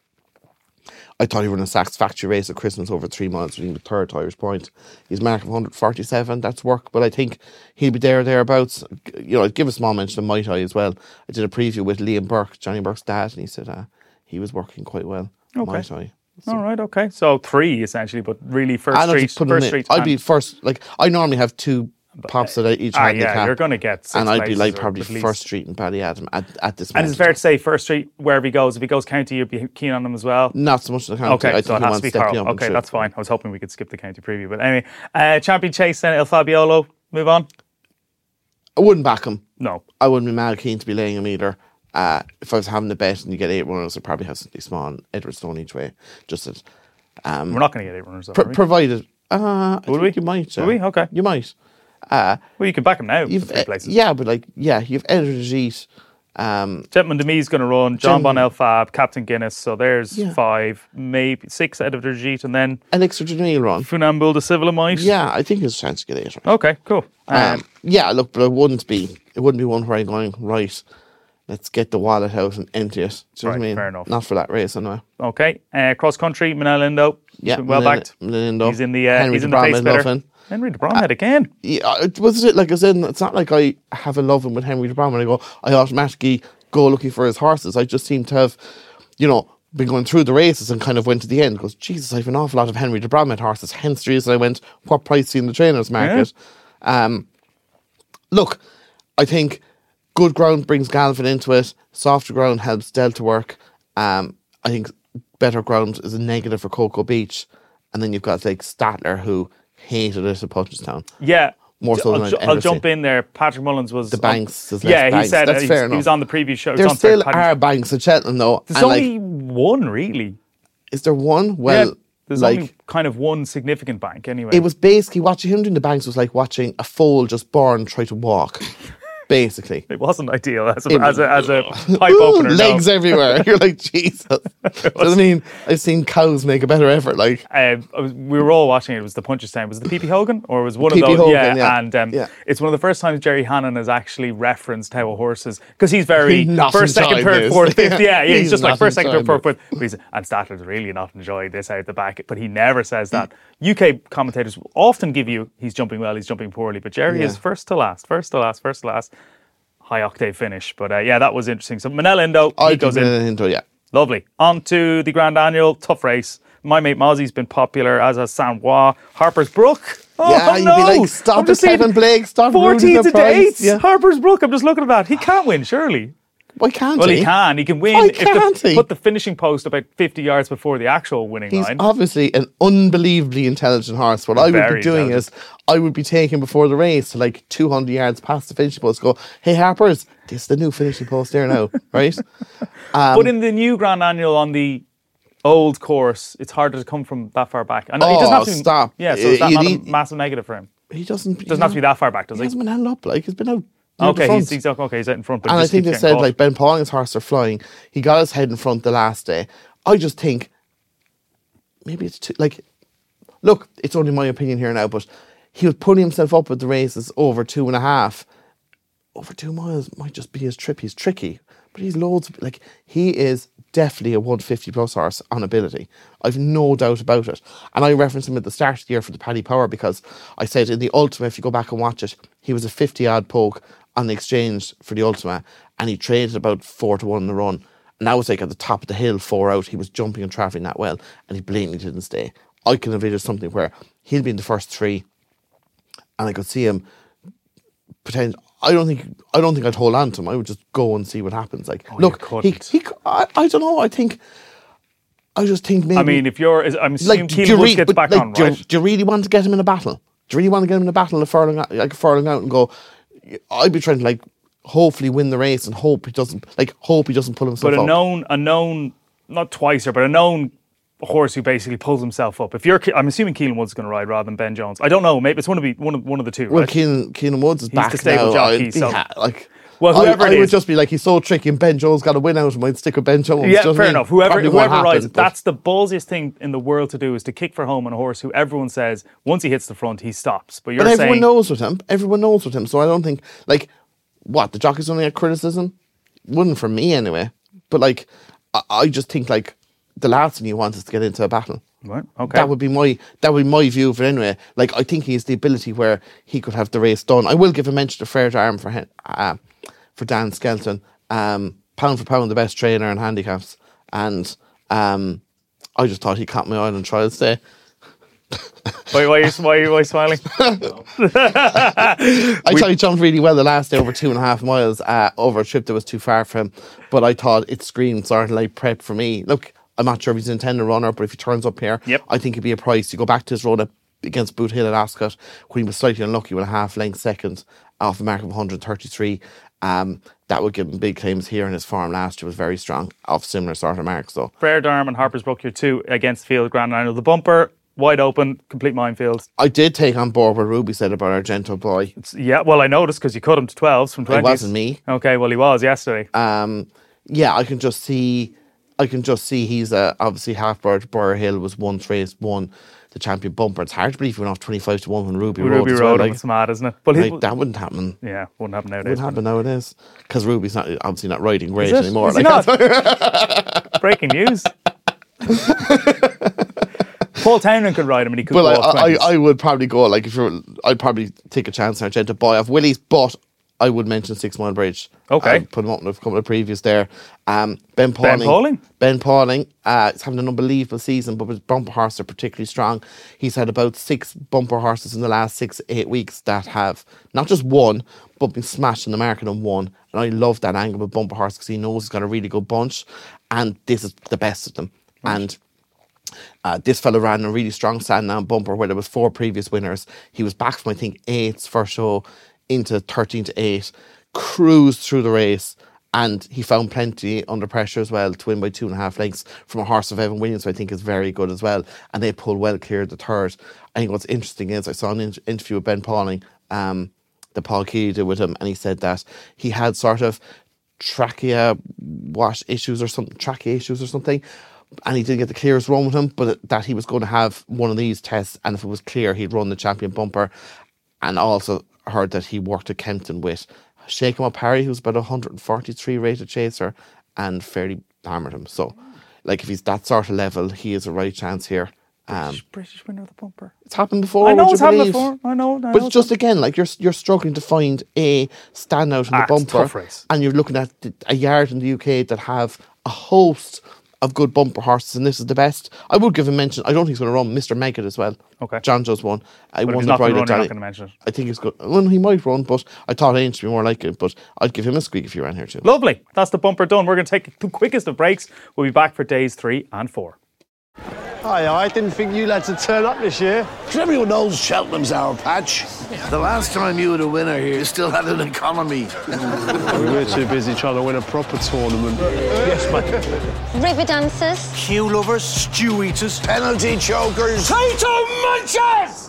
I thought he ran a Saks factory race at Christmas over three miles, winning the third to Irish Point. He's mark of one forty-seven, that's work, but I think he'll be there or thereabouts. You know, I'd give a small mention to Might Eye as well. I did a preview with Liam Burke, Johnny Burke's dad, and he said uh, he was working quite well. Okay. Might Eye. All right, okay. So three essentially, but really first And I'd street, just put him first in- street. I'd and- be first, like, I normally have two pops that I each ah, handicap. yeah, you're going to get six and I'd be places like or probably at least. First Street and Ballyadam at, at this And moment. is it fair to say first street wherever he goes? If he goes county, you'd be keen on him as well. Not so much in the county. Okay, I so think it he has to wants be stepping Carl. up and Okay, trip. that's fine. I was hoping we could skip the county preview, but anyway, uh, Champion Chase then El Fabiolo. Move on. I wouldn't back him. No, I wouldn't be mad keen to be laying him either. Uh, if I was having a bet and you get eight runners, I'd probably have something small and Edward Stone each way. Just that, um, we're not going to get eight runners. Though, pro- are we? provided Uh, I Would think we? You might. Uh, Would we? Okay. You might. Uh, Well, you can back him now. you've, Three uh, places. yeah, but like, yeah, you've Edward Ajit. Um, Gentleman Demi's going to run. John Gen- Bon El Fab, Captain Guinness. So there's Yeah. five, maybe six out of the Ajit, and then Elixir Janelle run. Funambule the Civilamite. Yeah, I think there's a chance to get eight. Right? Okay, cool. Um, Um, yeah, look, but it wouldn't be. It wouldn't be one where I'm going right. Let's get the wallet out and empty it. Do you know Right, what I mean? fair enough. Not for that race, anyway. okay. Uh, cross country, Manel Lindo. Yeah, Well Melin- backed. Melindo. He's in the uh, Henry he's in de the Brom pace I better. love him. Henry de Bromhead again. Yeah, it was it like I said. It's not like I have a love him with Henry de Brom and I go. I automatically go looking for his horses. I just seem to have, you know, been going through the races and kind of went to the end. Goes, Jesus, I have an awful lot of Henry de Bromhead horses. Hence the reason I went. What price is he in the trainers market? Um, look, I think good ground brings Galvin into it. Softer ground helps Delta work. Um, I think better ground is a negative for Cocoa Beach. And then you've got like Statler who hated it at Punchestown. Yeah. More so I'll, than ju- I've I'll ever jump seen. in there. Patrick Mullins was The on- banks, there's less yeah, he banks. said That's uh, he, fair was, he enough. was on the previous show. There It's on still Paddy- are banks at Cheltenham though. There's and, only like, one really. is there one? Well, yeah, there's like only kind of one significant bank anyway. it was basically watching him doing the banks was like watching a foal just born try to walk. Basically. It wasn't ideal as a, It- as a, as a pipe opener. no. Legs everywhere. You're like, Jesus. Do you know what I mean? I've seen cows make a better effort. Like, Um, I was, we were all watching it. It was the Punchestown. Was it the P P Hogan or was one P P of those? Hogan, yeah, yeah. and um, Yeah. it's one of the first times Jerry Hannon has actually referenced how a horse is because he's very He's not first, second, enjoying third, this. fourth, fifth. Yeah, yeah. He's, He's just like not first, second, third, enjoying fourth, fifth. But he's, and Statler's really not enjoying this out the back. But he never says that. U K commentators often give you he's jumping well, he's jumping poorly. But Jerry Yeah. is first to last, first to last, first to last. High octave finish. But uh, yeah, that was interesting. So Manel Lindo, I he goes in. into yeah. Lovely. On to the Grand Annual. Tough race. My mate Mozzie's been popular, as has San Bois. Harper's Brook. Oh, Yeah, you'd no. be like, stop I'm it, just seeing Kevin Blake, stop fourteen ruining to the price. eight. Yeah. Harper's Brook. I'm just looking at that. He can't win, surely. Why can't Well, he? he can. He can win Why if can't the, he? put the finishing post about fifty yards before the actual winning He's line. obviously an unbelievably intelligent horse. What I would Very be doing is I would be taking before the race to like two hundred yards past the finishing post, go, hey, Harpers, this is the new finishing post there now, right? Um, but in the new Grand Annual on the old course, it's harder to come from that far back. I know he Oh, doesn't have to. stop. Yeah, so is that You not need- a massive negative for him? he doesn't, Doesn't have to be that far back, does He he? hasn't been held up, like, he's been out. near the Okay, front. he's, he's okay. He's out in front, but And he I just think keeps they getting said, caught. like, Ben Pauling's horse are flying. He got his head in front the last day. I just think, maybe it's too, like, look, it's only my opinion here now, but he was putting himself up with the races over two and a half. Over two miles might just be his trip. He's tricky, but he's loads, of, like, he is definitely a one fifty plus horse on ability. I've no doubt about it. And I referenced him at the start of the year for the Paddy Power because I said in the Ultima, if you go back and watch it, he was a fifty odd poke on the exchange for the Ultima and he traded about four to one in the run. And that was like at the top of the hill, four out. He was jumping and travelling that well and he blatantly didn't stay. I can envisage something where he'll be in the first three and I could see him pretend. I don't think I don't think I'd hold on to him. I would just go and see what happens. Like, Oh, look, you he, couldn't. he, I, I don't know. I think, I just think maybe. I mean, if you're, I'm assuming like, do you Keelan Woods re- gets but, back like, on, do, you, right? do you really want to get him in a battle? Do you really want to get him in a battle of furling out, like furling out and go? I'd be trying to like hopefully win the race and hope he doesn't like hope he doesn't pull himself But a up. known, a known, not twicer, but a known horse who basically pulls himself up. If you're, Ke- I'm assuming Keelan Woods is going to ride rather than Ben Jones. I don't know. Maybe it's one of the one of one of the two. Well, right? Keenan, Keenan Woods is back the stable now. jockey, I'd be so- ha- like, Well, whoever I, it I would is. just be like, he's so tricky, and Ben Jones got a win out of him. I'd stick with Ben Jones. Yeah, Do you know what I fair mean? enough. Whoever Probably what whoever rides happened, it, but- that's the ballsiest thing in the world to do is to kick for home on a horse who everyone says once he hits the front he stops. But you're But everyone saying knows with him. Everyone knows with him. So I don't think, like, what, the jockeys only get criticism? Wouldn't for me anyway. But, like, I, I just think, like, the last thing you want is to get into a battle. right, okay. That would be my that would be my view of it anyway. Like, I think he has the ability where he could have the race done. I will give a mention to Fair Arm for him, uh, for Dan Skelton. Um, pound for pound, the best trainer in handicaps. And um, I just thought he caught my eye on trials day. why, why, are you, why, are you, why are you smiling? I thought he jumped really well the last day over two and a half miles uh, over a trip that was too far for him. But I thought it screamed sort of like prep for me. Look, I'm not sure if he's an intended runner, but if he turns up here, Yep. I think it'd be a price. You go back to his run up against Boot Hill at Ascot, when he was slightly unlucky with a half length second off a mark of one thirty-three. Um, that would give him big claims here, and his form last year was very strong off similar sort of marks. So Frere Darm and Harper's Brook, your two against the field Grand Annual. The bumper, wide open, complete minefield. I did take on board what Ruby said about Argento Boy. It's, yeah, well, I noticed because you cut him to twelves from twenties. It wasn't me. Okay, well, he was yesterday. Um, yeah, I can just see, I can just see he's uh, obviously Halfbird Burr Hill was one race, won the champion bumper. It's hard to believe he went off twenty-five to one when Ruby Ruby rode as rode well. him. Like, It's mad, isn't it? But like, he, that wouldn't happen. yeah, wouldn't happen nowadays. Wouldn't happen nowadays because Ruby's not obviously not riding great Is it? anymore. Is he like, not? Breaking news. Paul Townend could ride him and he could well, go off I, twenties. I, I would probably go like if you're, I'd probably take a chance on Argento Boy off Willie's, but I would mention Six Mile Bridge. Okay. I'd put him up in a couple of previews there. Um, Ben Pauling. Ben Pauling? Ben Pauling. Uh, he's having an unbelievable season, but his bumper horses are particularly strong. He's had about six bumper horses in the last six, eight weeks that have not just won, but been smashed in the market and won. And I love that angle with bumper horse because he knows he's got a really good bunch, and this is the best of them. Right. And Uh, this fella ran a really strong Sandown bumper where there was four previous winners. He was back from, I think, eighth first show into thirteen to eight, cruised through the race, and he found plenty under pressure as well to win by two and a half lengths from a horse of Evan Williams, who I think is very good as well. And they pulled well clear of the third. I think what's interesting is I saw an in- interview with Ben Pauling, um, that Paul Keeley did with him, and he said that he had sort of trachea wash issues or something, trachea issues or something. And he didn't get the clearest run with him, but that he was going to have one of these tests, and if it was clear, he'd run the champion bumper. And also heard that he worked at Kempton with Shake 'em Up Harry, who's about a one hundred forty-three rated chaser, and fairly hammered him. So, like, if he's that sort of level, he is a right chance here. Um, British, British winner of the bumper. It's happened before. I know would it's you happened believe? before. I know. I But know it's just again, like you're you're struggling to find a standout in Ah, the it's a bumper, tough race. and you're looking at the- a yard in the U K that have a host of good bumper horses, and this is the best. I would give a mention. I don't think he's going to run Mister Megget as well. Okay. John just won. I But if won he's the not going Pride to of run, you're not Danny. going to mention it. I think he's good. Well, he might run, but I thought Ainge would be more like it. But I'd give him a squeak if he ran here too. Lovely. That's the bumper done. We're going to take the quickest of breaks. We'll be back for days three and four. Hi, I didn't think you lads would turn up this year. Because everyone knows Cheltenham's our patch. The last time you were the winner here, you still had an economy. We were too busy trying to win a proper tournament. Yes, mate. River dancers. Queue lovers, stew eaters, penalty chokers. Potato munchers!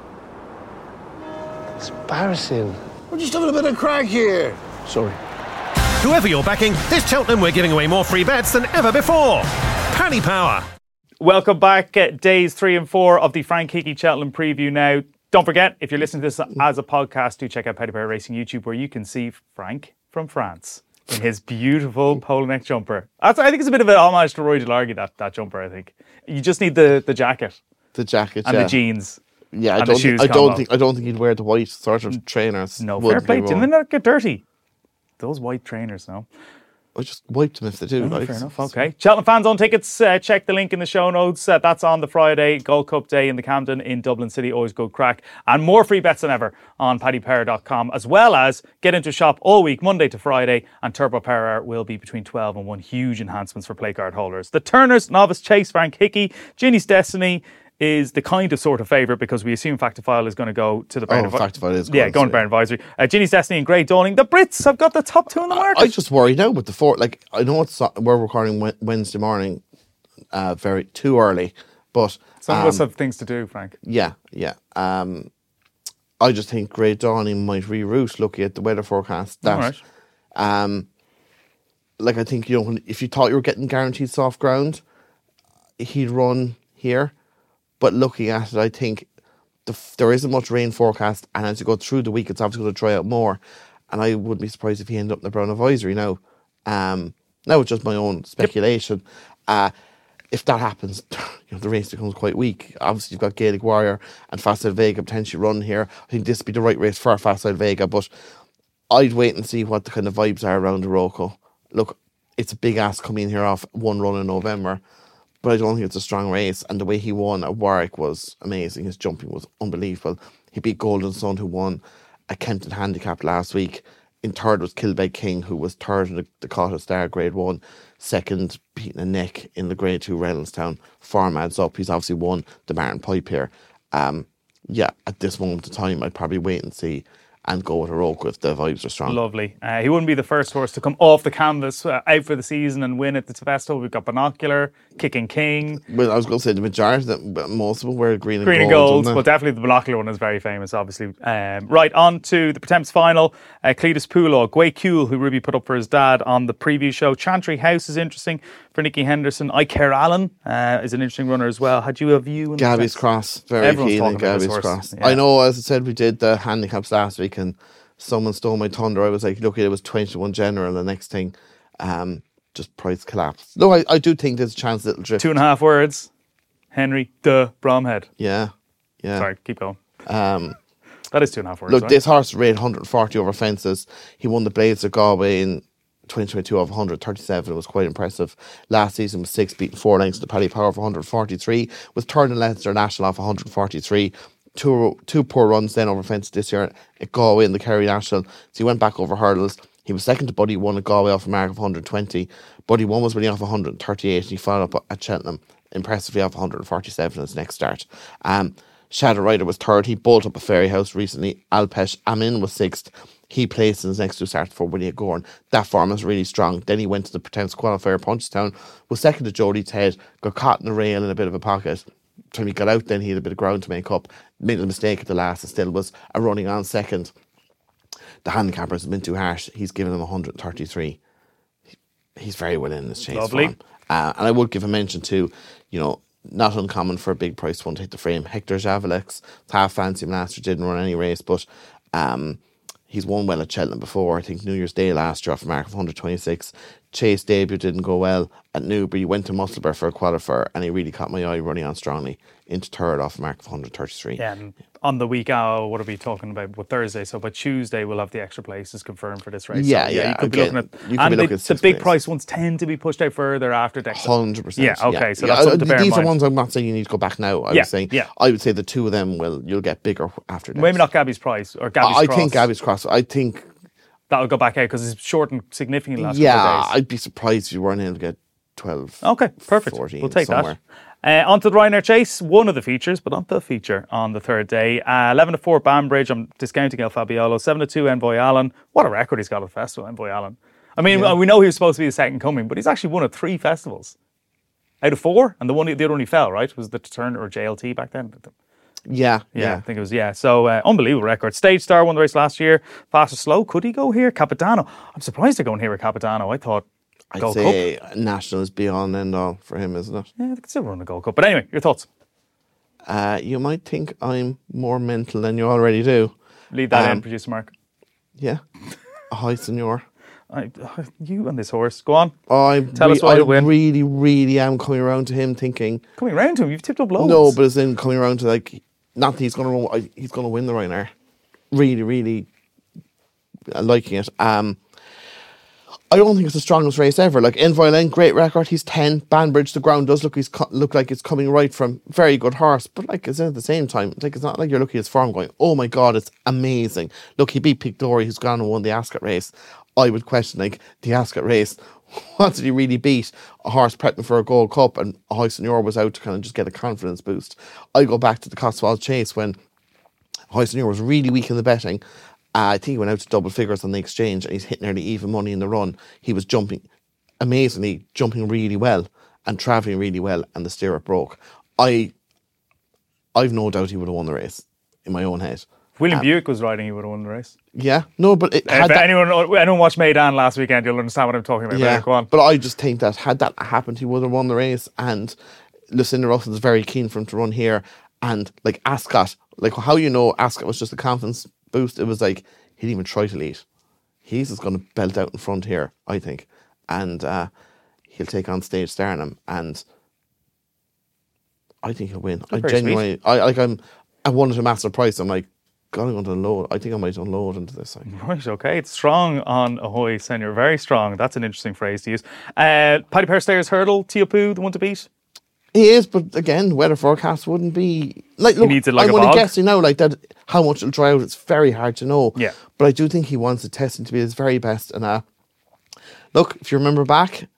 It's embarrassing. We're just having a bit of crack here. Sorry. Whoever you're backing, this Cheltenham we're giving away more free bets than ever before. Paddy Power. Welcome back at days three and four of the Frank Hickey Cheltenham preview now. Don't forget, if you're listening to this as a podcast, do check out Paddy Power Racing YouTube, where you can see Frank from France in his beautiful polo neck jumper. That's, I think it's a bit of an homage to Roy Delargy, that, that jumper, I think. You just need the, the jacket The jacket and yeah. the jeans. Yeah, I and the don't. Think, shoes I don't combo. think. I don't think he'd wear the white sort of trainers. No, would fair play. be Didn't wrong. they not get dirty? Those white trainers, no. I just wiped them if they do. Oh, like, fair enough. Okay. Cheltenham fans on tickets. Uh, check the link in the show notes. Uh, that's on the Friday Gold Cup Day in the Camden in Dublin City. Always good crack. And more free bets than ever on paddy power dot com, as well as get into shop all week, Monday to Friday. And Turbo Power Hour will be between twelve and one. Huge enhancements for play card holders. The Turners, Novice Chase, Frank Hickey, Ginny's Destiny is the kind of sort of favourite because we assume Factifile is going to go to the Brown Oh, Factifile is Yeah, going, going to so- Brown Advisory. Uh, Ginny's Destiny and Great Dawning. The Brits have got the top two in the market. I just worry now with the four. Like I know it's we're recording Wed- Wednesday morning, uh, very too early, but Some um, of us have things to do, Frank. yeah, yeah. Um, I just think Great Dawning might reroute. Looking at the weather forecast, that All right. um, like I think you know when- if you thought you were getting guaranteed soft ground, he'd run here. But looking at it, I think the, f- there isn't much rain forecast, and as you go through the week, it's obviously going to dry out more. And I wouldn't be surprised if he ended up in the Brown Advisory now. Um, now it's just my own speculation. Uh, if that happens, you know, the race becomes quite weak. Obviously, you've got Gaelic Warrior and Facile Vega potentially run here. I think this would be the right race for Facile Vega, but I'd wait and see what the kind of vibes are around the Rocco. Look, it's a big ass coming here off one run in November. But I don't think it's a strong race. And the way he won at Warwick was amazing. His jumping was unbelievable. He beat Golden Sun, who won a Kempton Handicap last week. In third was Kilbeg King, who was third in the Dakota Star Grade one. Second, beating a neck in the Grade two Reynoldstown. Farm adds up. He's obviously won the Martin Pipe here. Um, yeah, at this moment in time, I'd probably wait and see. and go with Heroic if the vibes are strong. Lovely. Uh, he wouldn't be the first horse to come off the canvas uh, out for the season and win at the festival. We've got Binocular, Kicking King. Well, I was going to say the majority, that most of them were green and Green and gold. gold. Well, definitely the Binocular one is very famous, obviously. Um, right, on to the Pretemps final. Uh, Cletus Poulaw, Gway Kuhl, who Ruby put up for his dad on the preview show. Chantry House is interesting for Nicky Henderson. I Care Allen uh, is an interesting runner as well. Had you a view? In Gabby's the Cross, very Everyone's keen on talking about this Gabby's horse. Cross. Yeah. I know, as I said, we did the handicaps last week and someone stole my thunder. I was like, look, it was twenty-one general. The next thing, um, just price collapsed. No, I, I do think there's a chance it'll drift. Two and a half words. Henry de Bromhead. Yeah, yeah. Sorry, keep going. Um, That is two and a half words. look, right? this horse ran one hundred forty over fences. He won the Blades of Galway in twenty twenty-two of one hundred thirty-seven. It was quite impressive. Last season was six, beating four lengths to Paddy Power for one hundred forty-three. Was third in Leinster National off one hundred forty-three. Two two poor runs then over fences this year at Galway in the Kerry National. So he went back over hurdles. He was second to Buddy One at Galway off a mark of one hundred twenty. Buddy One was winning off one hundred thirty-eight and he followed up at Cheltenham impressively off one hundred forty-seven in his next start. Um, Shadow Rider was third. He bolted up a Fairy House recently. Alpesh Amin was sixth. He placed in his next two starts for Winnie at Gorn. That form is really strong. Then he went to the Pretemps qualifier Punchestown, was second to Jodie's Head, got caught in the rail in a bit of a pocket. When he got out, then he had a bit of ground to make up. Made a mistake at the last and still was a running on second. The handicappers have been too harsh. He's given him one hundred thirty-three. He's very well in this chase Lovely. form. Uh, and I would give a mention to, you know, not uncommon for a big price one to hit the frame. Hector Javelex, half fancy master, didn't run any race, but um, he's won well at Cheltenham before. I think New Year's Day last year off a mark of one hundred twenty-six. Chase debut didn't go well at Newbury. He went to Musselburgh for a qualifier and he really caught my eye running on strongly into third off a mark of one hundred thirty-three. Yeah, and on the week, oh, what are we talking about? With Thursday, so by Tuesday we'll have the extra places confirmed for this race. Yeah, so, yeah, You could again, be looking at, you could and be the, looking at the sixth big place. price ones tend to be pushed out further after Dexter. one hundred percent. Yeah, okay, so yeah. that's something to bear in These are mind. ones I'm not saying you need to go back now. I Yeah, was saying, yeah. I would say the two of them will, you'll get bigger after that. Maybe not Gabby's price or Gabby's I Cross. think Gabby's Cross. I think, That'll go back out because it's shortened significantly last yeah, couple of days. I'd be surprised if you weren't able to get twelve. Okay, perfect. fourteen We'll take somewhere. that. Uh, on to the Ryanair Chase, one of the features, but not the feature on the third day. Uh, eleven to four Banbridge, I'm discounting El Fabiolo. seven to two Envoy Allen. What a record he's got at the festival, Envoy Allen. I mean, Yeah. we know he was supposed to be the second coming, but he's actually won at three festivals. Out of four, and the one the other one he fell, right? Was the Turner or J L T back then? Yeah, Yeah, yeah. I think it was, yeah. So, uh, unbelievable record. Stage Star won the race last year. Fast or slow, could he go here? Capitano. I'm surprised they're going here with Capitano. I thought I'd Gold Cup. say National is beyond end all for him, isn't it? Yeah, they could still run a Gold Cup. But anyway, your thoughts? Uh, you might think I'm more mental than you already do. Leave that Um, in, producer Mark. Yeah. Hi, senor. I, you and this horse. Go on. I'm Tell us why I to win. really, really am coming around to him thinking, Coming round to him, you've tipped up loads. no, but it's in coming around to like, not that he's going to he's going to win the Ryanair. Really, really uh, liking it. Um, I don't think it's the strongest race ever. Like Envoy Allen, great record. He's ten. Banbridge, the ground does look he's co- look like it's coming right from very good horse, but like it's at the same time, like it's not like you're looking at his form going, oh my god, it's amazing. Look, he beat Pictori, who's gone and won the Ascot race. I would question like the Ascot race. What did he really beat? A horse prepping for a Gold Cup, and High Senior was out to kind of just get a confidence boost. I go back to the Cotswold Chase when High Senior was really weak in the betting. Uh, I think he went out to double figures on the exchange, and he's hit nearly even money in the run. He was jumping, amazingly jumping really well and travelling really well, and the stirrup broke. I, I've no doubt he would have won the race in my own head. If William Um, Buick was riding, he would have won the race. Yeah, no, but it Uh, had if that, anyone, anyone watched Maidan last weekend, you'll understand what I'm talking about. yeah, There, go on. but I just think that had that happened, he would have won the race. And Lucinda Russell's very keen for him to run here. And like Ascot, like how you know Ascot was just a confidence boost. It was like he didn't even try to lead. He's just going to belt out in front here, I think, and uh, he'll take on Stage Starnham, and I think he'll win. I very genuinely, I like, I'm, I wanted a massive price. I'm like, God, I'm going to unload. I think I might unload into this thing. Right, okay. It's strong on Ahoy Senior. Very strong. That's an interesting phrase to use. Uh, Paddy Power Stayers Hurdle, Teahupoo, the one to beat. He is, but again, weather forecast wouldn't be like. Look, needs it like I'm a only bog. guessing now, like that. How much it'll dry out, it's very hard to know. Yeah. but I do think he wants the testing to be his very best. And uh, look, if you remember back,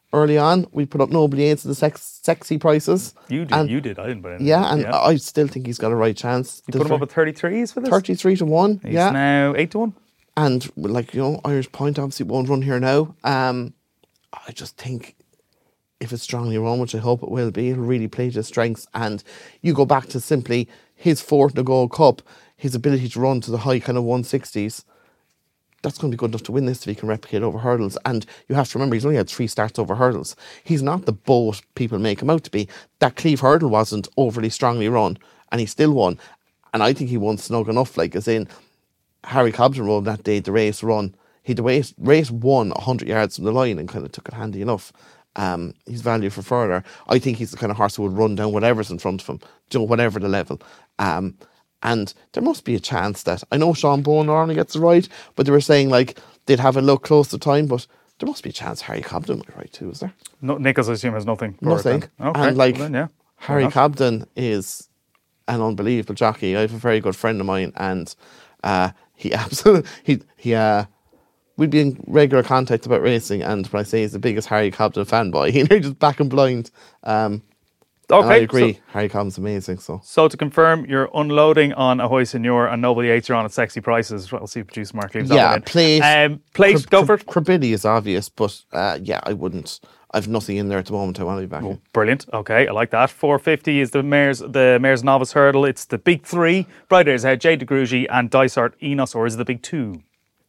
early on. We put up Nobly Aids to the sex, sexy prices. You did, and you did. I didn't put anything. Yeah, and yeah. I still think he's got a right chance. You put him up at thirty-threes for this? thirty-three to one, He's yeah. now eight to one. And, like, you know, Irish Point obviously won't run here now. Um, I just think if it's strongly run, which I hope it will be, it'll really play to his strengths. And you go back to simply his fourth in the Gold Cup, his ability to run to the high kind of one sixties. That's going to be good enough to win this if he can replicate over hurdles. And you have to remember, he's only had three starts over hurdles. He's not the boat people make him out to be. That Cleeve hurdle wasn't overly strongly run, and he still won. And I think he won snug enough, like, as in, Harry Cobden rode that day, the race run. He the race, race won one hundred yards from the line and kind of took it handy enough. Um, he's value for further. I think he's the kind of horse who would run down whatever's in front of him, you know, whatever the level. Um, And there must be a chance that, I know Sean Bowen normally gets it right, but they were saying, like, they'd have a look close to time, but there must be a chance Harry Cobden might right too, is there? No, Nichols, I assume, has nothing. for it Nothing. then. Okay. And, like, well then, yeah. Harry enough. Cobden is an unbelievable jockey. I have a very good friend of mine, and uh, he absolutely, he, he, uh, we'd be in regular contact about racing, and when I say he's the biggest Harry Cobden fanboy, he's just back and blind. Um, Okay, and I agree. so- Harry Cobden's amazing. So So to confirm, you're unloading on Ahoy Senor and Nobly Aids are on at sexy prices. I'll see producer Mark leaves yeah, that one in. plate. Um, plate, Cr- go Cr- for it. Crabiddy is obvious, but uh, yeah, I wouldn't. I've nothing in there at the moment. I want to be back in. Brilliant. Okay, I like that. four fifty is the Mares the Mares Novice Hurdle. It's the big three. Bright Airs Ahead, Jade de Grugy and Dysart Enos, or is it the big two?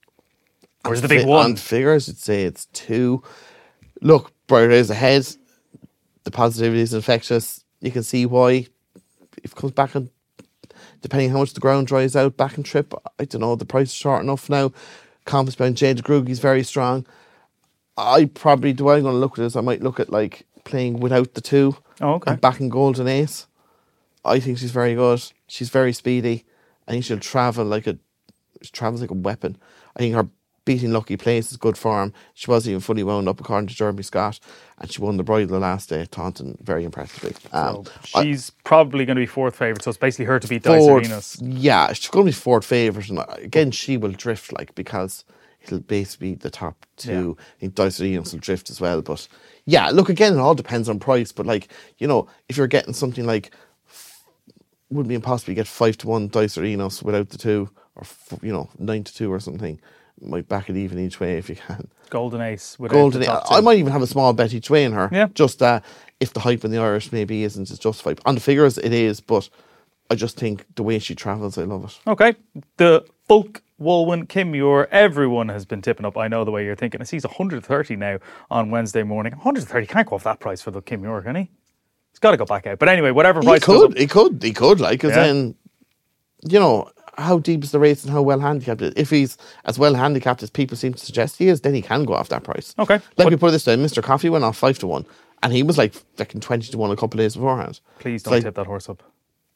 Or is it the big Fi- one? On figures, I'd say it's two. Look, Bright Airs Ahead. The positivity is infectious. You can see why. If it comes back on, depending how much the ground dries out, back and trip, I don't know, the price is short enough now. Confidence behind Jade de Grugy is very strong. I probably, do I going to look at this? I might look at, like, playing without the two. Oh, okay. And backing Golden Ace. I think she's very good. She's very speedy. I think she'll travel like a, she travels like a weapon. I think her beating Lucky Place is good form. She wasn't even fully wound up according to Jeremy Scott, and she won the bridle the last day at Taunton very impressively. Um, So she's probably going to be fourth favourite, so it's basically her to beat Dysart Ford, Enos. yeah, she's going to be fourth favourite, and again, she will drift, like, because it'll basically be the top two. Yeah. I think Dysart Enos will drift as well, but yeah, look, again, it all depends on price, but, like, you know, if you're getting something like, wouldn't be impossible to get five to one Dysart Enos without the two, or, you know, nine to two or something. Might back it even each way if you can. Golden Ace. without Golden, the top I two. might even have a small bet each way in her. Yeah. Just uh, if the hype in the Irish maybe isn't as justified. On the figures, it is, but I just think the way she travels, I love it. Okay. The Fulk Wolwyn Kim Muir, everyone has been tipping up. I know the way you're thinking. I see he's one hundred thirty now on Wednesday morning. one hundred thirty, can't go off that price for the Kim Muir, can he? He's got to go back out. But anyway, whatever He price goes could, up- he could, he could, like, because Yeah. then, you know, how deep is the race and how well handicapped it is. If he's as well handicapped as people seem to suggest he is, then he can go off that price. Okay. Let But- me put it this way, Mister Coffee went off five to one, and he was like fucking twenty to one a couple of days beforehand. Please It's don't like, tip that horse up.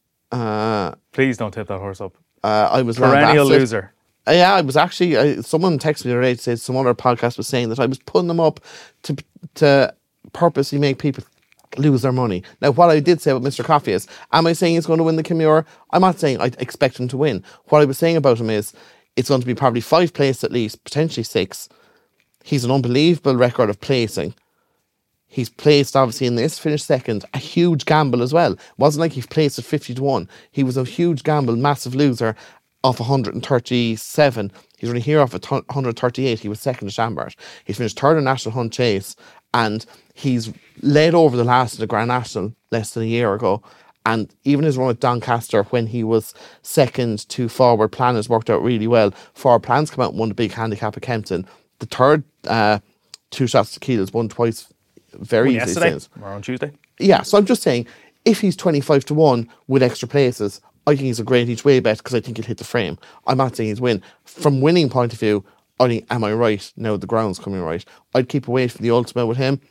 Uh, Please don't tip that horse up. uh, I was Perennial lambasted. loser. Uh, yeah, I was actually. I, someone texted me the other day to say some other podcast was saying that I was putting them up to to purposely make people lose their money. Now, what I did say about Mister Coffee is, am I saying he's going to win the Kim Muir? I'm not saying I expect him to win. What I was saying about him is, it's going to be probably five places at least, potentially six. He's an unbelievable record of placing. He's placed, obviously, in this, finished second. A huge gamble as well. It wasn't like he placed at fifty to one. He was a huge gamble, massive loser off one hundred thirty-seven. He's only here off at one hundred thirty-eight. He was second to Chambart. He's finished third in National Hunt Chase. And he's led over the last of the Grand National less than a year ago. And even his run at Doncaster when he was second to Forward Plan has worked out really well. Forward Plan's come out and won the big handicap at Kempton. The third, uh, two shots to kill, has won twice very Won easily yesterday since. or on Tuesday. Yeah, so I'm just saying, if he's twenty-five to one with extra places, I think he's a great each way bet because I think he'll hit the frame. I'm not saying he's win. From winning point of view, I think, am I right? Now the ground's coming right. I'd keep away from the Ultima with him.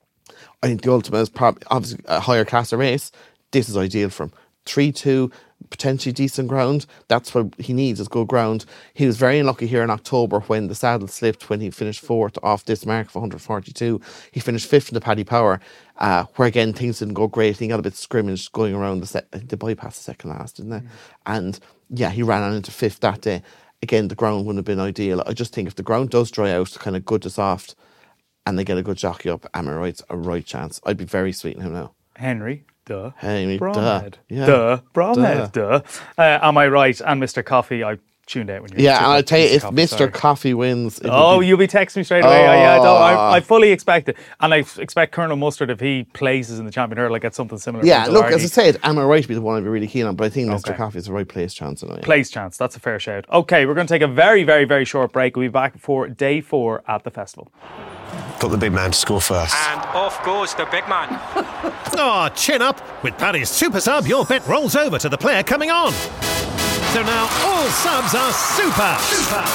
I think the Ultima is probably obviously a higher class of race. This is ideal for him. three two, potentially decent ground. That's what he needs, is good ground. He was very unlucky here in October when the saddle slipped when he finished fourth off this mark of one hundred forty-two. He finished fifth in the Paddy Power, uh, where again things didn't go great. He got a bit scrimmaged going around the set. The bypass the second last, didn't they? Mm. And yeah, he ran on into fifth that day. Again, the ground wouldn't have been ideal. I just think if the ground does dry out, kind of good to soft, and they get a good jockey up, am I right's a right chance. I'd be very sweet in him now. Henry, duh. Henry, Bromhead, duh. Yeah. duh. Bromhead, duh. Uh, am I right? And Mister Coffee, I tuned out when you Yeah, took and up I'll tell you, Mister if Coffee, Mister sorry. Coffee wins... it Oh, would be- you'll be texting me straight away. Oh, yeah, I, don't, I, Oh. I fully expect it. And I f- expect Colonel Mustard, if he places in the Champion Hurdle, I get something similar. Yeah, from look, as I Doherty. said, am I right to be the one I'd be really keen on, but I think Mister Okay. Coffee is the right place chance anyway. Place chance. That's a fair shout. Okay, we're going to take a very, very, very short break. We'll be back for day four at the festival. Got the big man to score first. And off goes the big man. Oh, chin up. With Paddy's Super Sub, your bet rolls over to the player coming on. So now all subs are super. Super.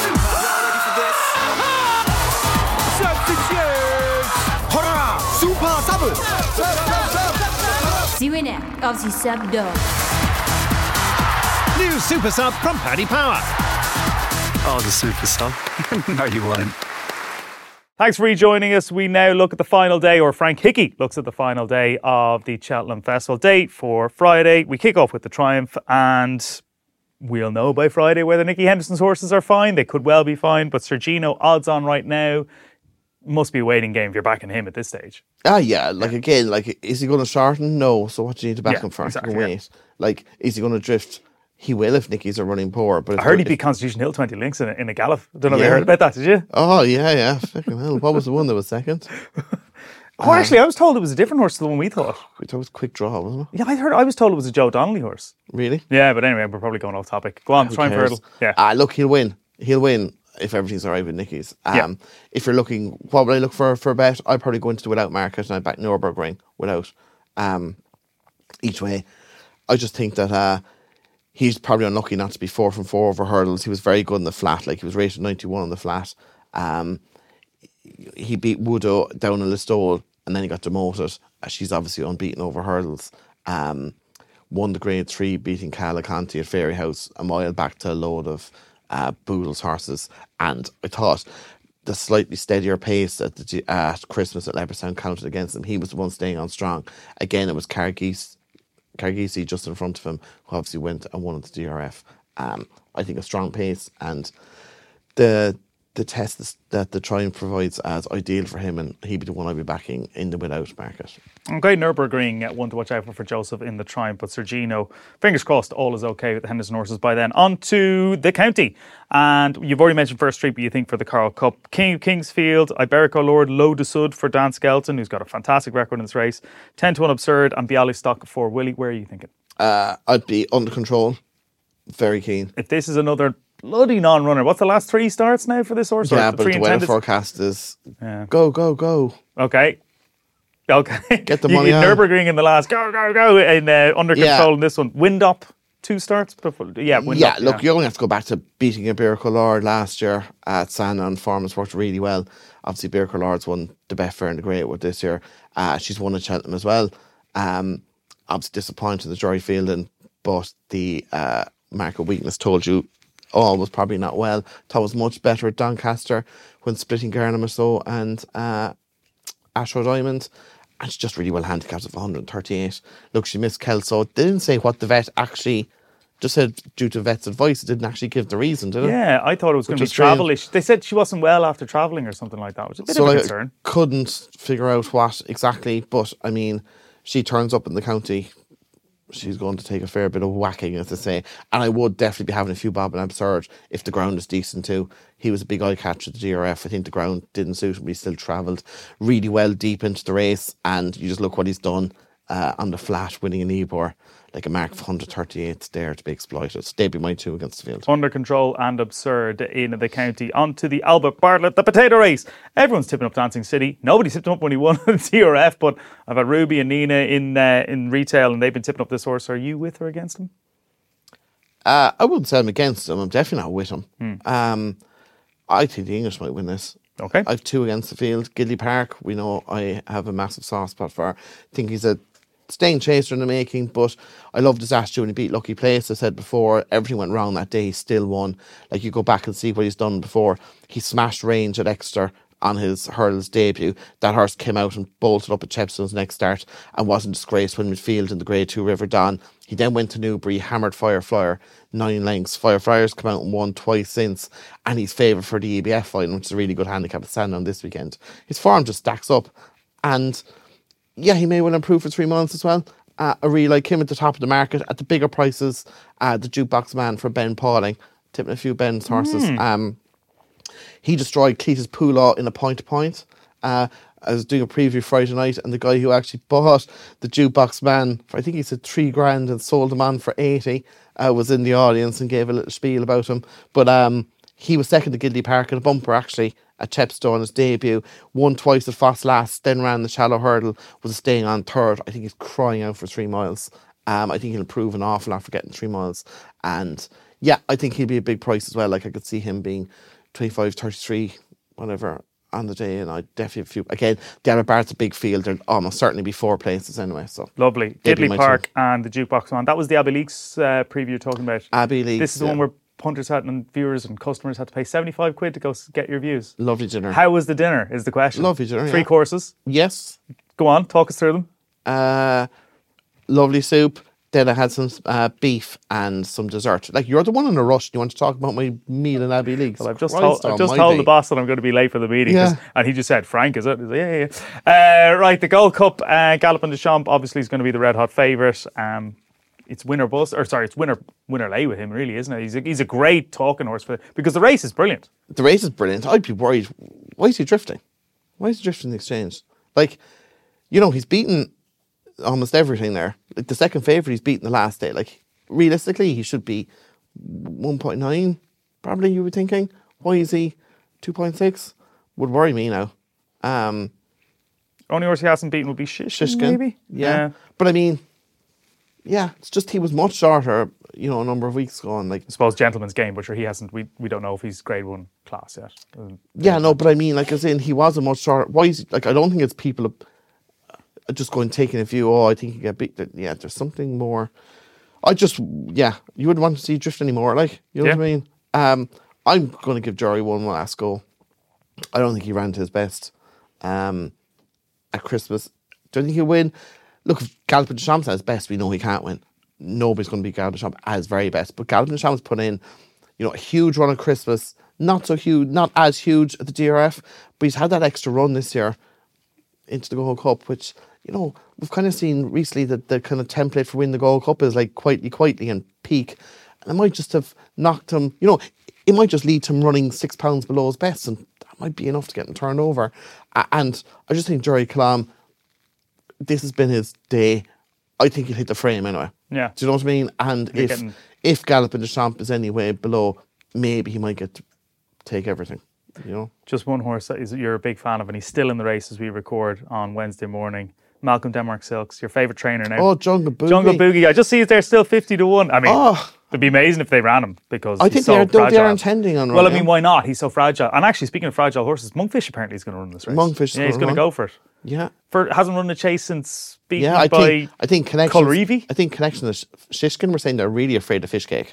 The winner of the sub dog. New Super Sub from Paddy Power. Oh, the super sub. No, you won't. Thanks for rejoining us. We now look at the final day, or Frank Hickey looks at the final day of the Cheltenham Festival. Day for Friday. We kick off with the Triumph, and we'll know by Friday whether Nicky Henderson's horses are fine. They could well be fine, but Sergino, odds on right now, must be a waiting game if you're backing him at this stage. Ah, yeah, like again, like, is he going to shorten? No, so what do you need to back Yeah, him for? exactly, You can yeah. wait. Like, is he going to drift? He will if Nicky's are running poor. But I if heard he if- beat Constitution Hill twenty links in a, in a gallop. I don't know if you Yeah. heard about that, did you? Oh, yeah, yeah. Fucking hell. What was the one that was second? Oh, actually, I was told it was a different horse to the one we thought. We thought it was Quick Draw, wasn't it? Yeah, I heard. I was told it was a Joe Donnelly horse. Really? Yeah, but anyway, we're probably going off topic. Go on, Who Triumph cares? Hurdle. Yeah. Ah, look, he'll win. He'll win if everything's all right with Nicky's. Um, Yeah. If you're looking, what would I look for for a bet? I'd probably go into the without market and I'd back Nürburgring without. Um, each way. I just think that uh, he's probably unlucky not to be four from four over hurdles. He was very good in the flat. Like, he was rated ninety-one on the flat. Um, he beat Woodo down in Listowel and then he got demoted. Uh, she's obviously unbeaten over hurdles. Um, won the grade three, beating Cala Conti at Fairy House a mile back to a load of uh, Boodle's horses. And I thought the slightly steadier pace at, the, at Christmas at Leopardstown counted against him. He was the one staying on strong. Again, it was Cargis, Cargisi just in front of him, who obviously went and won at the D R F. Um, I think a strong pace and the the test that the Triumph provides as ideal for him, and he'd be the one I'd be backing in the without market. Okay, Nürburgring, uh, one to watch out for for Joseph in the Triumph, but Sergino, fingers crossed, all is okay with the Henderson horses by then. On to the county, and you've already mentioned First Street, but you think for the Carl Cup, King of Kingsfield, Iberico Lord, Low de Sud for Dan Skelton, who's got a fantastic record in this race, ten to one Absurd, and Bialystok for Willie. Where are you thinking? Uh, I'd be under control, very keen. If this is another bloody non-runner, what's the last three starts now for this horse? Or Yeah, but three the weather intended? forecast is Yeah. go, go, go. Okay. Okay. Get the You- money you- on. Nürburgring in the last, go, go, go, and uh, under Yeah. control in this one. Wind up, two starts. Yeah, wind yeah, up, look, you only have to go back to beating Iberico Lord last year at San and Farm has worked really well. Obviously, Iberico Lord's won the Betfair and the Great with this year. Uh, she's won at Cheltenham as well. Um, obviously disappointed in the Jory Fielding, but the uh, market weakness told you all was probably not well. Thought it was much better at Doncaster when splitting Garnham or so and uh, Ashrow Diamond. And she just really well handicapped of one thirty-eight. Look, she missed Kelso. They didn't say what the vet actually, just said due to vet's advice. It didn't actually give the reason, did it? Yeah, I thought it was going to be Which is strange. travel issues. They said she wasn't well after travelling or something like that, which is a bit So of a like, concern. couldn't figure out what exactly, but I mean, she turns up in the county. She's going to take a fair bit of whacking, as they say. And I would definitely be having a few bob and Absurd if the ground is decent too. He was a big eye catch at the D R F. I think the ground didn't suit him, but he still travelled really well deep into the race. And you just look what he's done uh, on the flat, winning an Ebor. Like a mark of one thirty-eight there to be exploited. So they'd be my two against the field. Under control and Absurd in the county. On to the Albert Bartlett, the potato race. Everyone's tipping up Dancing City. Nobody tipped him up when he won the D R F, but I've had Ruby and Nina in uh, in retail, and they've been tipping up this horse. Are you with or against him? Uh, I wouldn't say I'm against him. I'm definitely not with him. Hmm. Um, I think the English might win this. Okay. I've two against the field. Gidley Park, we know I have a massive soft spot for. I think he's a staying chaser in the making, but I loved his attitude when he beat Lucky Place. I said before, everything went wrong that day, he still won. Like, you go back and see what he's done before. He smashed range at Exeter on his hurdles debut. That horse came out and bolted up at Chepstow's next start and wasn't disgraced when midfield in the Grade two River Don. He then went to Newbury, hammered Fire Flyer, nine lengths. Fire Flyer's come out and won twice since, and he's favoured for the E B F final, which is a really good handicap at Sandown this weekend. His form just stacks up, and yeah, he may well improve for three months as well. Uh, I really like him at the top of the market. At the bigger prices, uh, the Jukebox Man for Ben Pauling, tipping a few Ben's horses. Mm. Um, he destroyed Cletus Poulaw in a point-to-point. Uh, I was doing a preview Friday night, and the guy who actually bought the Jukebox Man for, I think he said three grand and sold him on for eighty, uh, was in the audience and gave a little spiel about him. But um, he was second to Gildy Park in a bumper, actually, at Chepstow on his debut. Won twice at Foss Last, then ran the shallow hurdle, was staying on third. I think he's crying out for three miles. Um, I think he'll improve an awful lot for getting three miles. And yeah, I think he'll be a big price as well. Like, I could see him being twenty-five, thirty-three, whatever, on the day. And I definitely have a few. Again, the Abbott Barrett's a big field. There'll almost certainly be four places anyway. So lovely. Gidley Park and the Jukebox Man. That was the Abbey Leaks uh, preview you're talking about. Abbey Leaks. This is the yeah. one where punters had and viewers and customers had to pay seventy-five quid to go get your views. Lovely dinner. How was the dinner is the question. Lovely dinner, Three yeah. courses. Yes. Go on, talk us through them. Uh, lovely soup. Then I had some uh, beef and some dessert. Like, you're the one in a rush. You want to talk about my meal in Abbey Leaks? Well, I've just, Christ told, I've just told the boss that I'm going to be late for the meeting. Yeah. And he just said, Frank, is it? He's like, yeah, yeah, yeah. Uh, right, the Gold Cup, uh, Galopin Des Champs obviously is going to be the red hot favourite. Um, it's winner bust, or sorry, it's winner winner lay with him, really, isn't it? He's a, he's a great talking horse for because the race is brilliant. The race is brilliant. I'd be worried. Why is he drifting? Why is he drifting in the exchange? Like, you know, he's beaten almost everything there. Like, the second favourite he's beaten the last day. Like, realistically, he should be one point nine, probably, you were thinking. Why is he two point six? Would worry me now. Um, Only horse he hasn't beaten would be Shishkin, Shishkin, maybe? Yeah. yeah. But I mean, yeah, it's just he was much shorter, you know, a number of weeks ago. And like, I suppose gentleman's game, but sure, he hasn't, we, we don't know if he's grade one class yet. Um, yeah, no, but I mean, like, as in, he was a much shorter. Why is he, like, I don't think it's people just going taking a view, oh, I think he get beat. Yeah, there's something more. I just, yeah, you wouldn't want to see drift anymore, like, you know yeah. what I mean? Um, I'm going to give Jory one last go. I don't think he ran to his best um, at Christmas. Do I think he'll win? Look, if Galopin Des Champs at his best, we know he can't win. Nobody's going to beat Galopin Des Champs at his very best. But Galopin Des Champs put in, you know, a huge run at Christmas. Not so huge, not as huge at the D R F, but he's had that extra run this year into the Gold Cup, which, you know, we've kind of seen recently that the kind of template for winning the Gold Cup is like quietly, quietly and peak. And it might just have knocked him, you know, it might just lead to him running six pounds below his best, and that might be enough to get him turned over. Uh, and I just think Jerry Kalam, this has been his day. I think he'll hit the frame anyway. Yeah. Do you know what I mean? And You're if getting... if Galopin Des Champs is any way below, maybe he might get to take everything. You know, just one horse that is, you're a big fan of, and he's still in the race as we record on Wednesday morning. Malcolm Denmark Silks, your favourite trainer now. Oh, Jungle Boogie. Jungle Boogie. I just see it there still fifty to one. I mean, oh. it'd be amazing if they ran him because I he's think so they're, fragile. they're intending on running. Well, I mean, why not? He's so fragile. And actually, speaking of fragile horses, Monkfish apparently is going to run this race. Monkfish is yeah, he's going to go for it. Yeah. For hasn't run a chase since beaten yeah, I by think, I think Connection. Colreevy. I think Connection and Shishkin were saying they're really afraid of fish cake.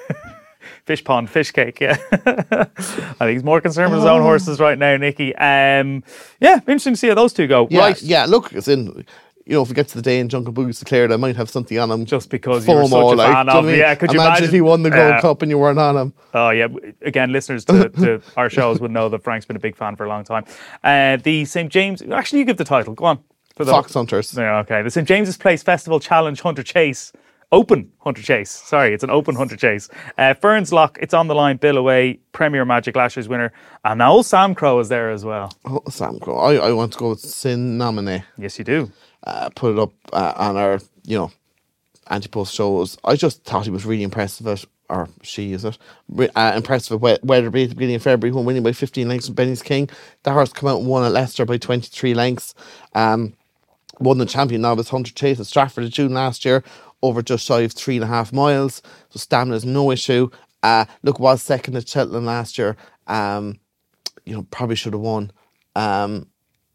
Fish pond, fish cake, yeah. I think he's more concerned with his own horses right now, Nicky. Um, yeah, interesting to see how those two go. Yeah, right. yeah, look, it's in, you know, if we get to the day and Jungle Boogie's declared, I might have something on him. Just because you're such a like, fan do you of know him. Yeah, could you imagine, imagine if he won the Gold uh, Cup and you weren't on him? Oh, yeah. Again, listeners to, to our shows would know that Frank's been a big fan for a long time. Uh, the Saint James, actually, you give the title. Go on. For the, Fox Hunters. Yeah, okay. The Saint James's Place Festival Challenge Hunter Chase. Open Hunter Chase. Sorry, it's an open Hunter Chase. Uh, Ferns Lock, it's on the line. Bill Away, Premier Magic Lashers winner. And now old Sam Crow is there as well. Oh, Sam Crow. I, I want to go with Sin Nominee. Yes, you do. Uh, put it up uh, on our, you know, anti-post shows. I just thought he was really impressive at, or she is it, uh, impressive at Weatherby at the beginning of February when winning by fifteen lengths with Benny's King. The horse come out and won at Leicester by twenty-three lengths. Um, won the champion novice Hunter Chase at Stratford in June last year over just shy of three and a half miles. So stamina is no issue. Uh, look, was second at Cheltenham last year. Um, you know, probably should have won. Um,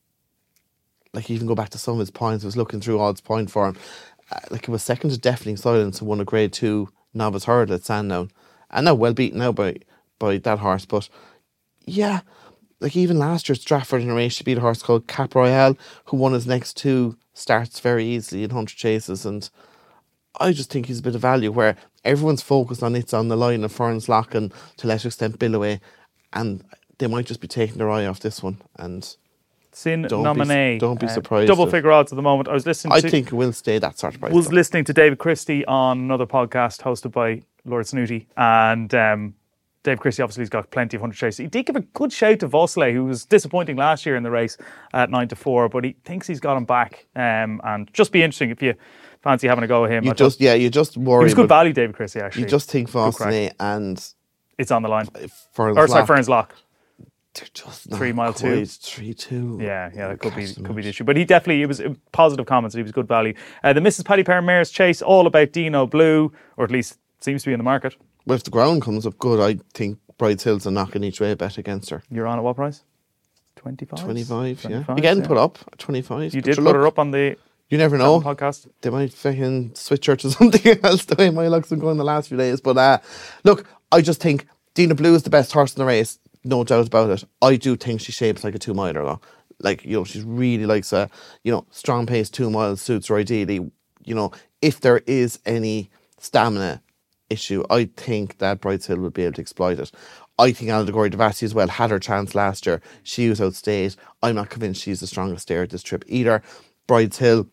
like, even go back to some of his points. I was looking through odds point for him. Uh, like, it was second to Deafening Silence and won a grade two novice hurdle at Sandown. And now well beaten now by, by that horse. But, yeah, like even last year, Stratford in a race, she beat a horse called Cap Royale, who won his next two starts very easily in hundred chases. And I just think he's a bit of value where everyone's focused on It's on the Line and Ferns Lock and to a lesser extent Billaway, and they might just be taking their eye off this one. And Sin don't nominee. Be, don't be uh, surprised. Double if, figure odds at the moment. I was listening I to... think it will stay that sort of price. was though. listening to David Christie on another podcast hosted by Lord Snooty, and um, Dave Christie obviously has got plenty of hundred chases. He did give a good shout to Vosley, who was disappointing last year in the race at nine to four, but he thinks he's got him back, um, and just be interesting if you fancy having a go at him. You I just, yeah, you just worry. He was good about- value, David Christie, actually. You just think crack. Vosley and It's on the line. Ferns Or sorry, Lock, Ferns Lock. they're just not Three mile two. quite Three two. Yeah, yeah, that could be Gosh, could be the issue. But he definitely, it was uh, positive comments that he was good value. Uh, the Missus Paddy Power Mare's Chase, all about Dino Blue, or at least seems to be in the market. Well, if the ground comes up good, I think Bride's Hill's a knocking each way bet against her. You're on at what price? twenty-five? twenty-five, yeah. twenty-five, Again, yeah. put up at twenty-five. You But did sure, put look, her up on the You never know. podcast. They might fucking switch her to something else the way my luck's been going the last few days. But uh, look, I just think Dina Blue is the best horse in the race. No doubt about it. I do think she shapes like a two miler though. Like, you know, she really likes a, you know, strong pace two miles suits her ideally. You know, if there is any stamina issue, I think that Bride's Hill would be able to exploit it. I think Aldegori Devassi as well had her chance last year. She was outstayed. I'm not convinced she's the strongest stayer at this trip either. Bride's Hill,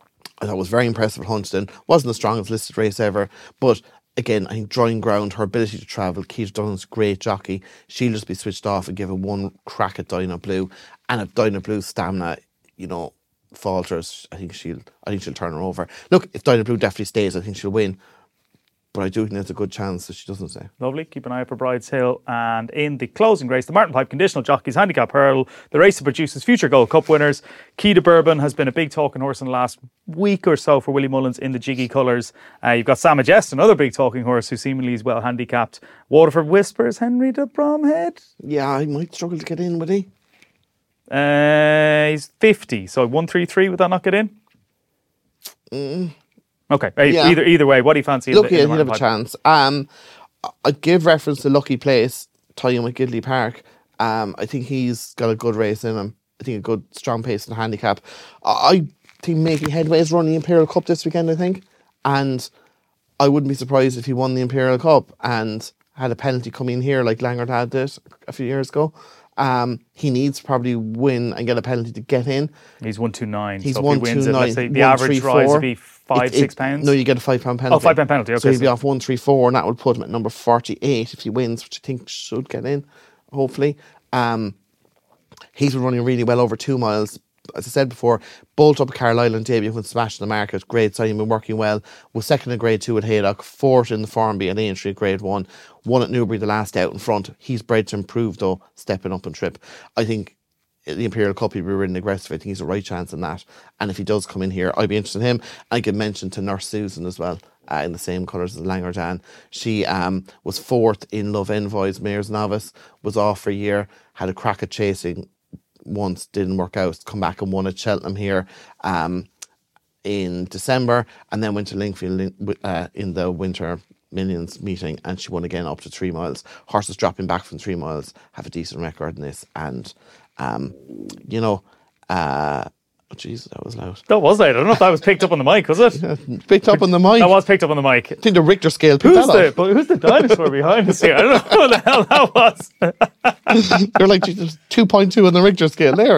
I thought was very impressive at Huntston. Wasn't the strongest listed race ever, but again, I think drawing ground, her ability to travel, Keita Dunn's a great jockey. She'll just be switched off and given one crack at Dinah Blue. And if Dinah Blue's stamina, you know, falters, I think she'll I think she'll turn her over. Look, if Dinah Blue definitely stays, I think she'll win. But I do think there's a good chance that she doesn't stay. Lovely. Keep an eye out for Bride's Hill. And in the closing race, the Martin Pipe Conditional Jockeys Handicap Hurdle, the race that produces future Gold Cup winners. Keita Bourbon has been a big talking horse in the last week or so for Willie Mullins in the Jiggy colours. Uh, you've got Sam Majest, another big talking horse who seemingly is well handicapped. Waterford Whispers, Henry de Bromhead. Yeah, I might struggle to get in, would he? Uh, he's fifty, so one three three, would that not get in? Mm. Okay, uh, Yeah. either either way, what do you fancy? Look, in the, yeah, in the he'll have a Martin Pipe? chance. Um, I'd give reference to Lucky Place, tying with Gidley Park. Um, I think he's got a good race in him. I think a good strong pace in the handicap. I I think making headway is running the Imperial Cup this weekend, I think. And I wouldn't be surprised if he won the Imperial Cup and had a penalty come in here like Langard had did a few years ago. Um, he needs to probably win and get a penalty to get in. He's one two nine. He's so one if he two wins it, nine. let's say the one, average three, rise four. would be five, It- six it- pounds. No, you get a five pound penalty. Oh, five pound penalty, okay, So he'll be so- off one three four, and that will put him at number forty eight if he wins, which I think should get in, hopefully. Um, he's been running really well over two miles. As I said before, Bolt up at Carlisle and debut when smashing the market. Grade sign, been working well. Was second in grade two at Haydock, fourth in the Formby and Aintree at grade one. One at Newbury the last out in front. He's bred to improve though, stepping up and trip. I think the Imperial Cup he'll be ridden aggressive. I think he's a right chance in that. And if he does come in here, I'd be interested in him. I could mention to Nurse Susan as well. Uh, in the same colours as Langerdan. She um, was fourth in Love Envoy's Mayor's Novice, was off for a year, had a crack at chasing once, didn't work out, come back and won at Cheltenham here um, in December, and then went to Linkfield uh, in the Winter Millions meeting, and she won again up to three miles. Horses dropping back from three miles have a decent record in this, and um, you know, uh, oh Jesus, that was loud. That was loud. I don't know if that was picked up on the mic, was it? Picked up on the mic. That was picked up on the mic. I think the Richter scale picked Who's that the up. but who's the dinosaur behind us here? I don't know what the hell that was. They're like Jesus, two point two on the Richter scale there.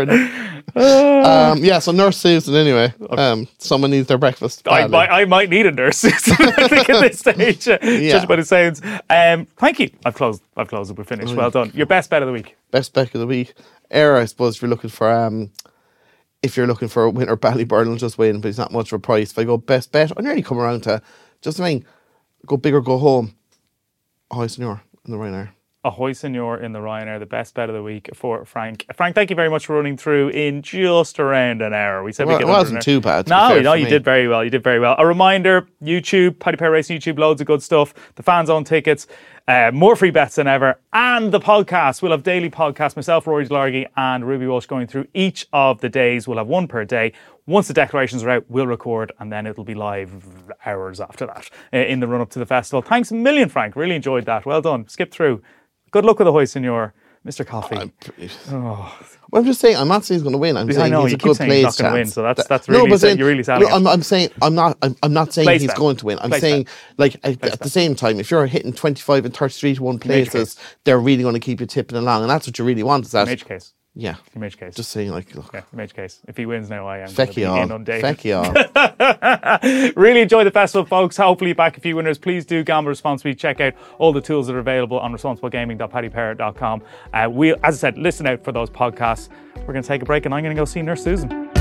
um, yeah, so Nurse Susan anyway. Um, someone needs their breakfast. I badly. might, I might need a nurse. I think at this stage, uh, judging by the sounds. Um, thank you. I've closed. I've closed it. We're finished. Well done. Your best bet of the week. Best bet of the week. Air, I suppose, if you're looking for um, if you're looking for a winner, Ballyburn will just win, but it's not much of a price. If I go best bet, I nearly come around to just I mean, go big or go home. Ahoy Senor in the Ryanair. Ahoy Senor in the Ryanair, the best bet of the week for Frank. Frank, thank you very much for running through in just around an hour. We said Well, we'd it get under wasn't an hour. too bad, to be No, fair no, for you me. did very well. You did very well. A reminder: YouTube, Paddy Power Racing YouTube, loads of good stuff. The Fan Zone tickets, uh, more free bets than ever, and the podcast. We'll have daily podcasts. Myself, Rory Delargy, and Ruby Walsh going through each of the days. We'll have one per day. Once the declarations are out, we'll record, and then it'll be live hours after that uh, in the run up to the festival. Thanks a million, Frank. Really enjoyed that. Well done. Skip through. Good luck with the Ahoy Senor. Mister Coffee. I'm, well, I'm just saying. I'm not saying he's going to win. I'm I saying know, he's you a keep good saying he's place not gonna chance. win, so that's- That- that's no, really but sa- then- you're really selling no, it. I'm, I'm saying I'm not. I'm, I'm not saying Place he's bet. going to win. I'm Place saying bet. like at, at the same time, if you're hitting twenty-five and thirty-three to one Major places, they're really going to keep you tipping along, and that's what you really want. Is that? Major case. Yeah. Major case. Just saying, like, look. Yeah, major case. If he wins now, I am Feck you going all. to be inundated. Feck you all. Really enjoy the festival, folks. Hopefully back a few winners. Please do gamble responsibly. Check out all the tools that are available on responsible gaming dot paddy power dot com. Uh, we, as I said, listen out for those podcasts. We're going to take a break and I'm going to go see Nurse Susan.